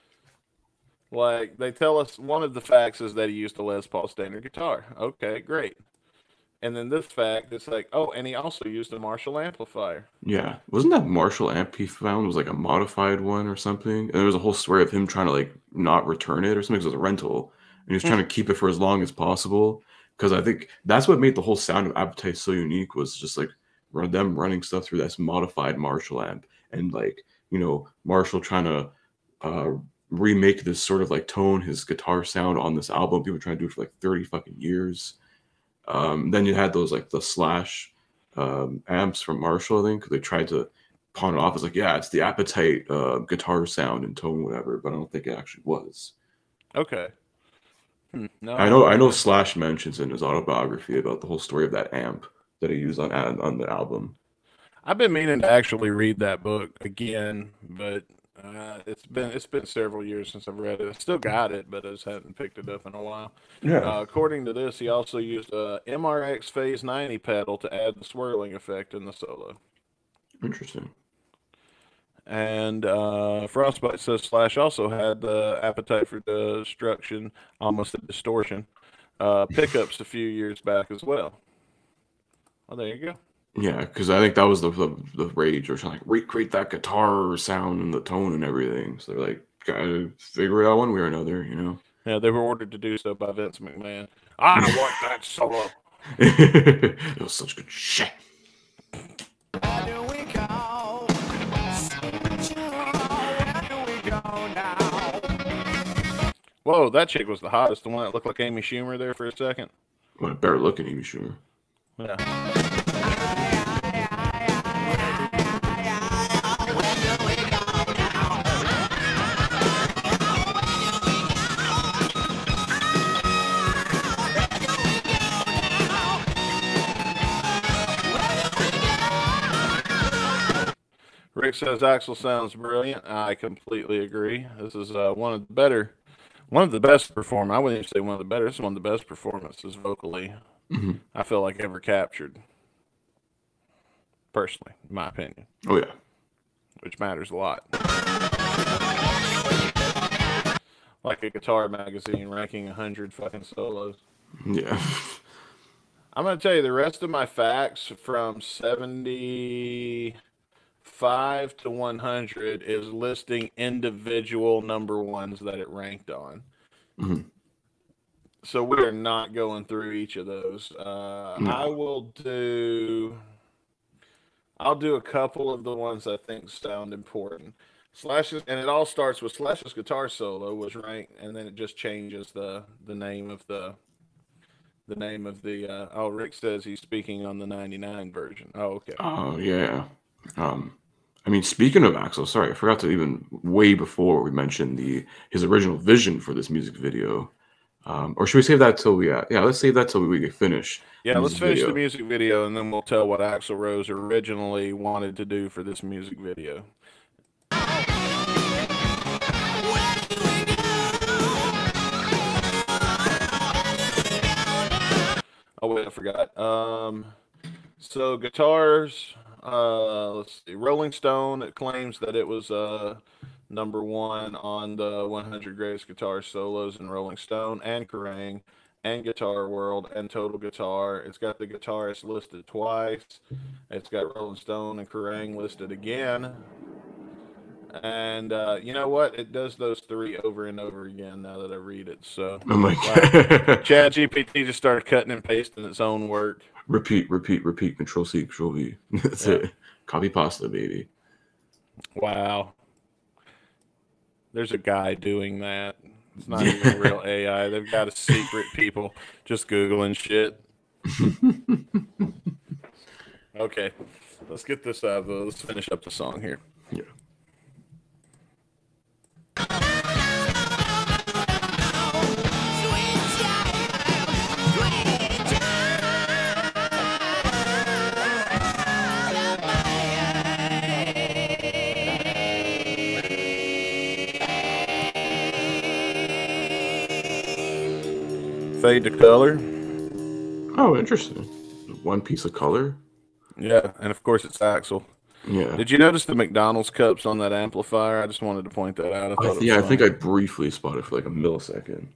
Like, they tell us one of the facts is that he used a Les Paul standard guitar. Okay, great. And then this fact, it's like, oh, and he also used a Marshall amplifier. Yeah. Wasn't that Marshall amp he found was like a modified one or something? And there was a whole story of him trying to like not return it or something 'cause it was a rental. And he was trying to keep it for as long as possible. Because I think that's what made the whole sound of Appetite so unique, was just like run them running stuff through this modified Marshall amp. And like, you know, Marshall trying to uh, remake this sort of like tone, his guitar sound on this album. People trying to do it for like thirty fucking years. Um, then you had those like the Slash um, amps from Marshall, I think. They tried to pawn it off as like, yeah, it's the Appetite uh, guitar sound and tone, whatever. But I don't think it actually was. Okay. Hmm. No, I know, I know. Slash mentions in his autobiography about the whole story of that amp that he used on on the album. I've been meaning to actually read that book again, but uh, it's been it's been several years since I've read it. I still got it, but I just hadn't picked it up in a while. Yeah. Uh, according to this, he also used a M R X Phase ninety pedal to add the swirling effect in the solo. Interesting. And uh, Frostbite says Slash also had the Appetite for Destruction, almost a distortion, uh, pickups a few years back as well. Well, there you go. Yeah, because I think that was the, the the rage. They're trying to like recreate that guitar sound and the tone and everything. So they're like, gotta figure it out one way or another, you know. Yeah, they were ordered to do so by Vince McMahon. I want that solo. It was such good shit. Where do we go? Where do we go now? Whoa, that chick was the hottest. The one that looked like Amy Schumer there for a second. What a better looking Amy Schumer. Yeah. Rick says Axl sounds brilliant. I completely agree. This is uh, one of the better, one of the best perform. I wouldn't even say one of the better. This is one of the best performances vocally Mm-hmm. I feel like ever captured. Personally, in my opinion. Oh yeah, which matters a lot. Like a guitar magazine ranking a hundred fucking solos. yeah. I'm gonna tell you the rest of my facts from seventy-five to one hundred is listing individual number ones that it ranked on. Mm-hmm. So we are not going through each of those. Uh, No. I will do. I'll do a couple of the ones I think sound important. Slash's, and it all starts with Slash's guitar solo was ranked, and then it just changes the the name of the the name of the. Uh, oh, Rick says he's speaking on the ninety-nine version. Oh, okay. Oh yeah. Um, I mean, speaking of Axl, sorry, I forgot to even way before we mentioned the his original vision for this music video. Um, or should we save that till we? Uh, yeah, let's save that till we get finish. Yeah, the let's music finish video. the music video, and then we'll tell what Axl Rose originally wanted to do for this music video. Where do we go? Oh wait, I forgot. Um, so guitars. Uh, let's see. Rolling Stone. It claims that it was uh number one on the one hundred greatest guitar solos in Rolling Stone and Kerrang and Guitar World and Total Guitar. It's got the guitarist listed twice. It's got Rolling Stone and Kerrang listed again. And uh, you know what? It does those three over and over again now that I read it. So, Oh my wow. god. Chat G P T just started cutting and pasting its own work. Repeat, repeat, repeat. Control C, Control V. That's Yeah. it. Copy pasta, baby. Wow. There's a guy doing that. It's not even a real A I. They've got a secret people just Googling shit. Okay. Let's get this out of the, let's finish up the song here. Yeah. Fade to color. Oh, interesting. One piece of color. Yeah, and of course it's Axl. Yeah. Did you notice the McDonald's cups on that amplifier? I just wanted to point that out. I I thought th- it was yeah, I funny. think I briefly spotted for like a millisecond.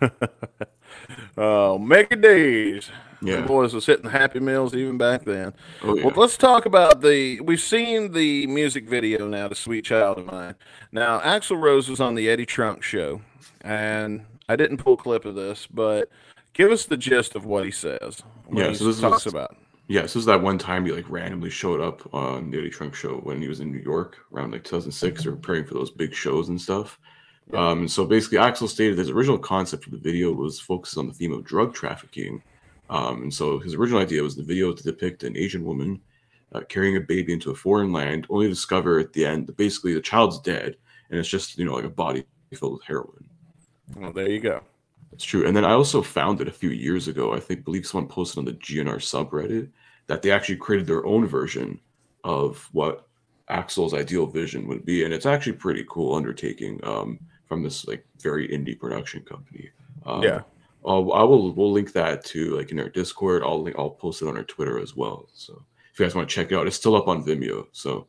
Oh, Mega D's. Yeah. The boys was hitting Happy Meals even back then. Oh yeah. Well, let's talk about the. We've seen the music video now to "Sweet Child of Mine." Now, Axl Rose was on the Eddie Trunk show, and I didn't pull a clip of this, but give us the gist of what he says. What Yeah, he so this talks is- about. Yeah, so this is that one time he like randomly showed up on the Eddie Trunk show when he was in New York around like two thousand six or preparing for those big shows and stuff. Um, and so basically, Axl stated his original concept for the video was focused on the theme of drug trafficking. Um, and so his original idea was the video to depict an Asian woman uh, carrying a baby into a foreign land, only to discover at the end that basically the child's dead and it's just, you know, like a body filled with heroin. Well, there you go. That's true. And then I also found it a few years ago. I think, believe someone posted on the G N R subreddit that they actually created their own version of what Axl's ideal vision would be, and it's actually pretty cool undertaking um, from this like very indie production company. Um, Yeah. I'll, I will. We'll link that to like in our Discord. I'll link, I'll post it on our Twitter as well. So if you guys want to check it out, it's still up on Vimeo. So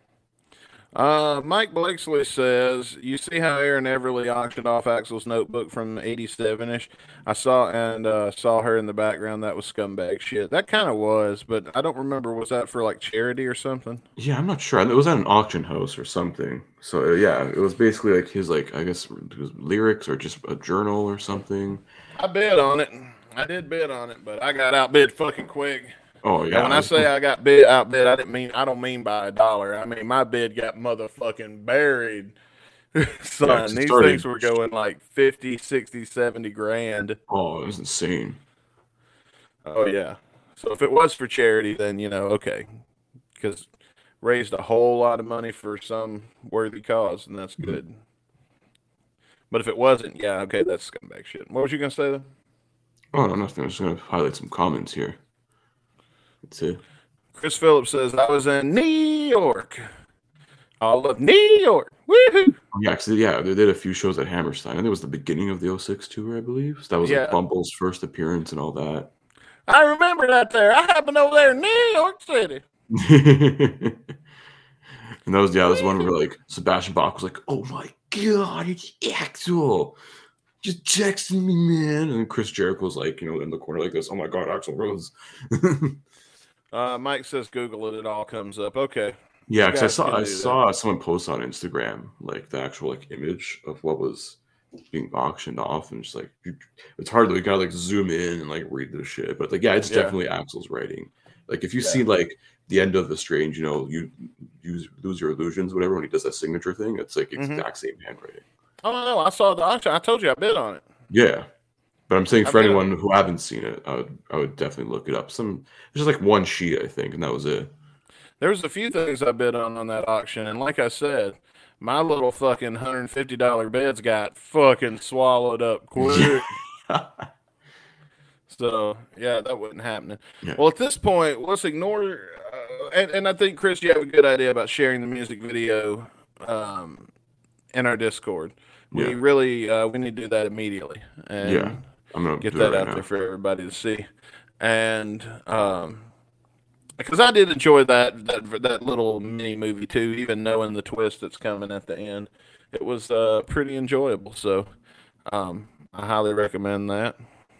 Uh, Mike Blakesley says, "You see how Aaron Everly auctioned off Axl's notebook from eighty-seven ish? I saw and uh, saw her in the background. That was scumbag shit. That kind of was, but I don't remember. Was that for like charity or something? yeah, I'm not sure. It was at an auction house or something. So uh, yeah, it was basically like his like I guess it was lyrics or just a journal or something. I bid on it. I did bid on it, but I got outbid fucking quick. Oh And yeah, when I say I got bid outbid, I didn't mean I don't mean by a dollar. I mean my bid got motherfucking buried. Son, 'cause it these started- things were going like fifty, sixty, seventy grand. oh, it was insane. Oh yeah. So if it was for charity, then you know, okay, because raised a whole lot of money for some worthy cause, and that's good. But if it wasn't, yeah, okay, that's scumbag shit. What was you gonna say then? Oh no, nothing. I'm just gonna highlight some comments here. That's it. Chris Phillips says I was in New York. All of New York. Woohoo! Yeah, actually, yeah, they did a few shows at Hammerstein. I think it was the beginning of the oh six tour, I believe. So that was Yeah. like Bumble's first appearance and all that. I remember that there. I happened over there in New York City. And that was yeah, that was one where like Sebastian Bach was like, "Oh my god, it's Axl, just texting me, man." And Chris Jericho was like, you know, in the corner like this, "Oh my god, Axl Rose." Uh, Mike says Google it. It all comes up. Okay. Yeah, You because I guys saw can I do saw someone post on Instagram like the actual like image of what was being auctioned off, and just like you, it's hard to you gotta like zoom in and like read this shit. But like yeah, it's Yeah. definitely Axl's writing. Like if you Yeah. see like the end of the strange, you know, you use lose your illusions, whatever. When he does that signature thing, it's like Mhm. exact same handwriting. Oh no, I saw the auction. I told you I bid on it. Yeah, but I'm saying I for bet- anyone who haven't seen it, I would I would definitely look it up. Some there's just like one sheet I think, and that was it. There was a few things I bid on on that auction, and like I said, my little fucking one hundred fifty dollar bids got fucking swallowed up quick. So yeah, that wasn't happening. Yeah. Well, at this point, let's ignore. Uh, and and I think Chris, you have a good idea about sharing the music video um, in our Discord. We Yeah. really uh, we need to do that immediately and Yeah, I'm gonna get do that it right out now. there for everybody to see. and um, because I did enjoy that that that little mini movie too, even knowing the twist that's coming at the end, it was uh, pretty enjoyable. So um, I highly recommend that.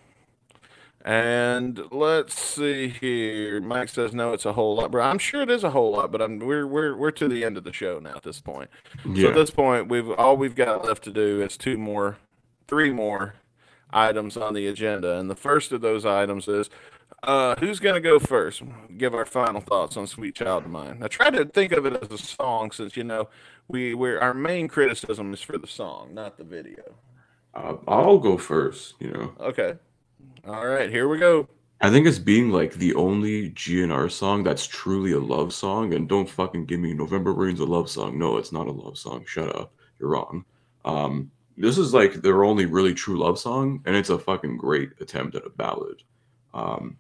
And let's see here. Mike says no, it's a whole lot, bro. I'm sure it is a whole lot, but I'm we're we're we're to the end of the show now at this point. Yeah. So at this point, we've all we've got left to do is two more, three more items on the agenda, and the first of those items is uh, who's gonna go first? Give our final thoughts on "Sweet Child of Mine." I tried to think of it as a song, since you know we we're our main criticism is for the song, not the video. Uh, I'll go first. You know. Okay. All right, here we go. I think it's being like the only G N R song that's truly a love song, and don't fucking give me November Rain's a love song. No, it's not a love song. Shut up. You're wrong. Um, this is like their only really true love song, and it's a fucking great attempt at a ballad. Um,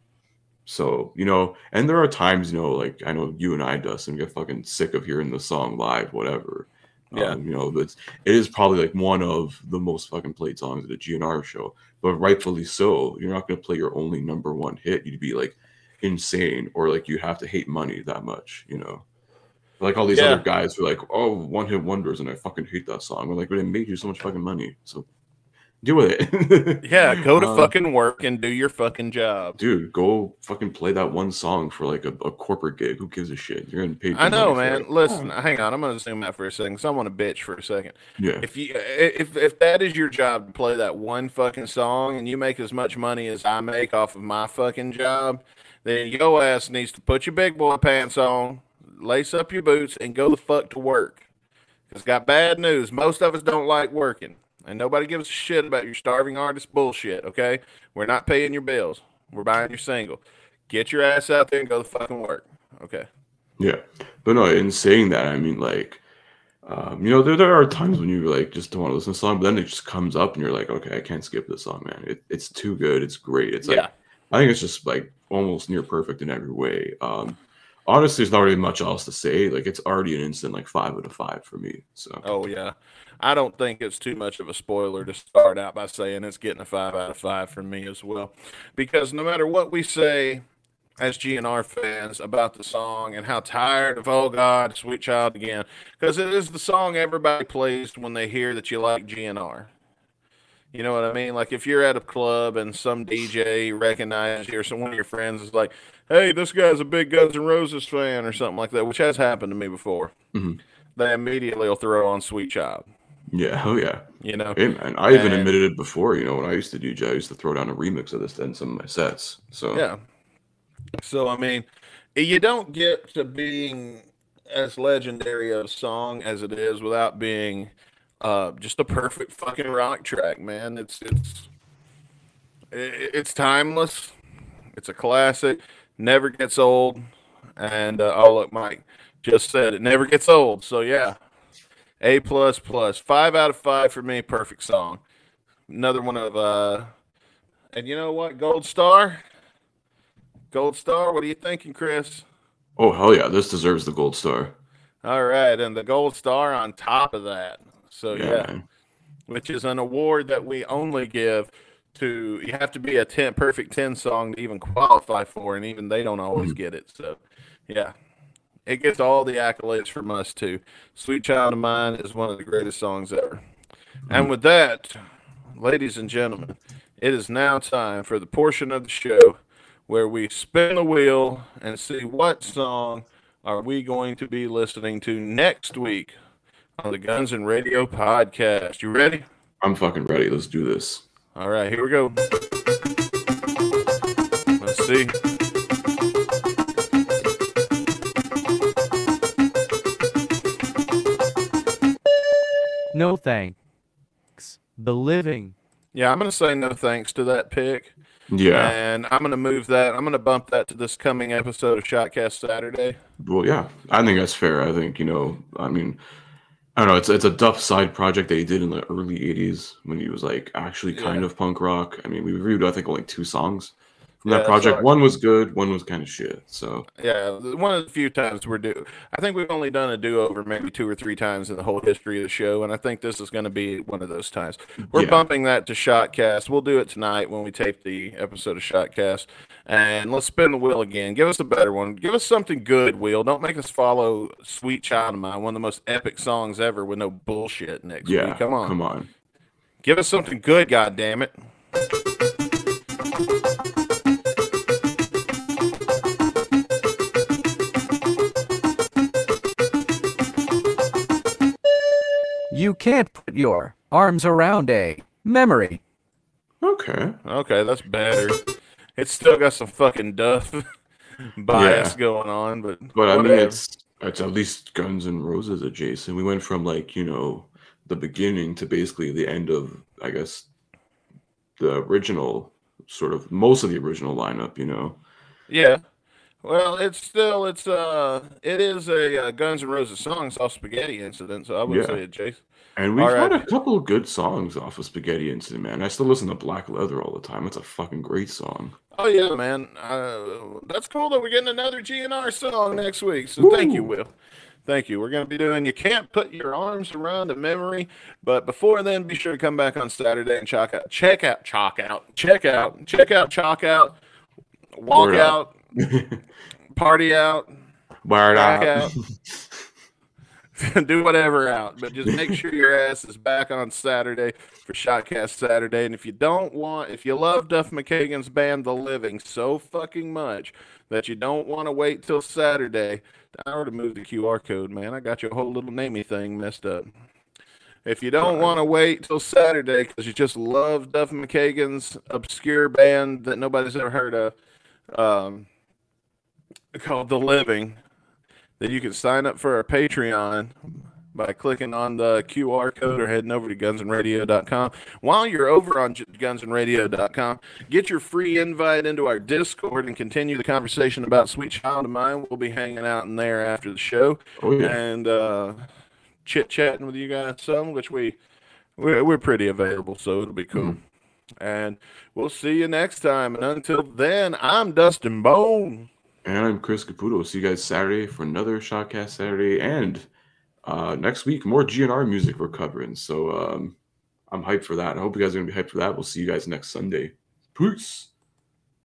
so, you know, and there are times, you know, like I know you and I, Dustin, get fucking sick of hearing the song live, whatever. Yeah. Um, you know, it's it is probably like one of the most fucking played songs at a G N R show, but rightfully so. You're not going to play your only number one hit. You'd be like insane, or like you have to hate money that much, you know. Like all these Yeah. other guys who are like, oh, one hit wonders, and I fucking hate that song. We're like, but it made you so much fucking money, so do with it. Yeah, go to Um, fucking work and do your fucking job. Dude, go fucking play that one song for like a, a corporate gig. Who gives a shit? You're getting paid. I good know, money for man. it. Listen, hang on. I'm gonna zoom out for a second. 'Cause I want to bitch for a second. Yeah. If you if if that is your job to play that one fucking song and you make as much money as I make off of my fucking job, then your ass needs to put your big boy pants on, lace up your boots, and go the fuck to work. Cause got bad news. Most of us don't like working, and nobody gives a shit about your starving artist bullshit. Okay, we're not paying your bills. We're buying your single. Get your ass out there and go the fucking work. Okay. Yeah, but no, in saying that, I mean, like, um, you know, there, there are times when you like just don't want to listen to a song, but then it just comes up and you're like, okay, I can't skip this song, man. It, it's too good. It's great. It's like, Yeah. I think it's just like almost near perfect in every way. Um, honestly, there's not really much else to say. Like, it's already an instant like five out of five for me. So, Oh yeah, I don't think it's too much of a spoiler to start out by saying it's getting a five out of five from me as well, because no matter what we say as G N R fans about the song and how tired of "Oh God, Sweet Child" again, because it is the song everybody plays when they hear that you like G N R. You know what I mean? Like if you're at a club and some D J recognizes you, or some one of your friends is like, "Hey, this guy's a big Guns N' Roses fan," or something like that, which has happened to me before. Mhm. They immediately will throw on "Sweet Child." yeah, oh yeah. You know, Hey man, I even And- admitted it before. You know, when I used to D J, I used to throw down a remix of this in some of my sets. So yeah. So I mean, you don't get to being as legendary of a song as it is without being uh, just a perfect fucking rock track, man. It's it's i- it's timeless. It's a classic. Never gets old. And uh, oh look, Mike just said it never gets old. So yeah, A plus plus, five out of five for me. Perfect song. Another one of uh, and you know what? Gold star. Gold star. What are you thinking, Chris? oh hell yeah, this deserves the gold star. All right, and the gold star on top of that. So Yeah, yeah, man. which is an award that we only give to. You have to be a ten perfect ten song to even qualify for, and even they don't always get it. So yeah, it gets all the accolades from us too. "Sweet Child of Mine" is one of the greatest songs ever. And with that, ladies and gentlemen, it is now time for the portion of the show where we spin the wheel and see what song are we going to be listening to next week on the Guns and Radio podcast. You ready? I'm fucking ready. Let's do this. All right, here we go. Let's see. No thanks. The living. Yeah, I'm going to say no thanks to that pick. Yeah. And I'm going to move that. I'm going to bump that to this coming episode of Shotcast Saturday. Well, yeah, I think that's fair. I think, you know, I mean, I don't know. It's it's a Duff side project that he did in the early eighties when he was like actually kind Yeah. of punk rock. I mean, we reviewed, I think, only two songs from Yeah, that project. sorry. One was good, one was kind of shit. So Yeah, one of the few times we're do. I think we've only done a do-over maybe two or three times in the whole history of the show, and I think this is going to be one of those times. We're yeah, bumping that to Shotcast. We'll do it tonight when we tape the episode of Shotcast, and let's spin the wheel again. Give us a better one. Give us something good, Wheel. Don't make us follow "Sweet Child of Mine," one of the most epic songs ever, with no bullshit next yeah. week. Come on, come on. give us something good, goddammit. You can't put your arms around a memory. Okay. Okay, that's better. It's still got some fucking Duff bias Yeah. going on, but But I mean, whatever. it's it's at least Guns N' Roses adjacent. We went from like you know the beginning to basically the end of I guess the original sort of most of the original lineup. You know. Yeah. Well, it's still it's uh it is a uh, Guns N' Roses song. It's off Spaghetti Incident, so I would Yeah. say it, Jace. And we've All had right. a couple of good songs off of Spaghetti Incident, man. I still listen to Black Leather all the time. It's a fucking great song. Oh yeah, man. Uh, that's cool that we're getting another G N R song next week. So thank you, Woo! Will. Thank you. We're going to be doing You Can't Put Your Arms Around a Memory. But before then, be sure to come back on Saturday and chalk out, check out, chalk out, check out, check out, chalk out, walk Word out, up. party out, Word back up. out, do whatever out. But just make sure your ass is back on Saturday for Shotcast Saturday. And if you don't want, if you love Duff McKagan's band The Living so fucking much that you don't want to wait till Saturday, I already moved the Q R code, man. I got your whole little namey thing messed up. If you don't want to wait till Saturday because you just love Duff McKagan's obscure band that nobody's ever heard of, um, called The Living, then you can sign up for our Patreon by clicking on the Q R code or heading over to guns and radio dot com. While you're over on guns and radio dot com, get your free invite into our Discord and continue the conversation about Sweet Child of Mine. We'll be hanging out in there after the show Oh yeah. and uh, chit-chatting with you guys some, which we, we're, we're pretty available, so it'll be cool. And we'll see you next time. And until then, I'm Dustin Bone. And I'm Chris Caputo. See you guys Saturday for another Shotcast Saturday. And uh, next week, more G N R music we're covering. So um, I'm hyped for that. I hope you guys are going to be hyped for that. We'll see you guys next Sunday. Peace.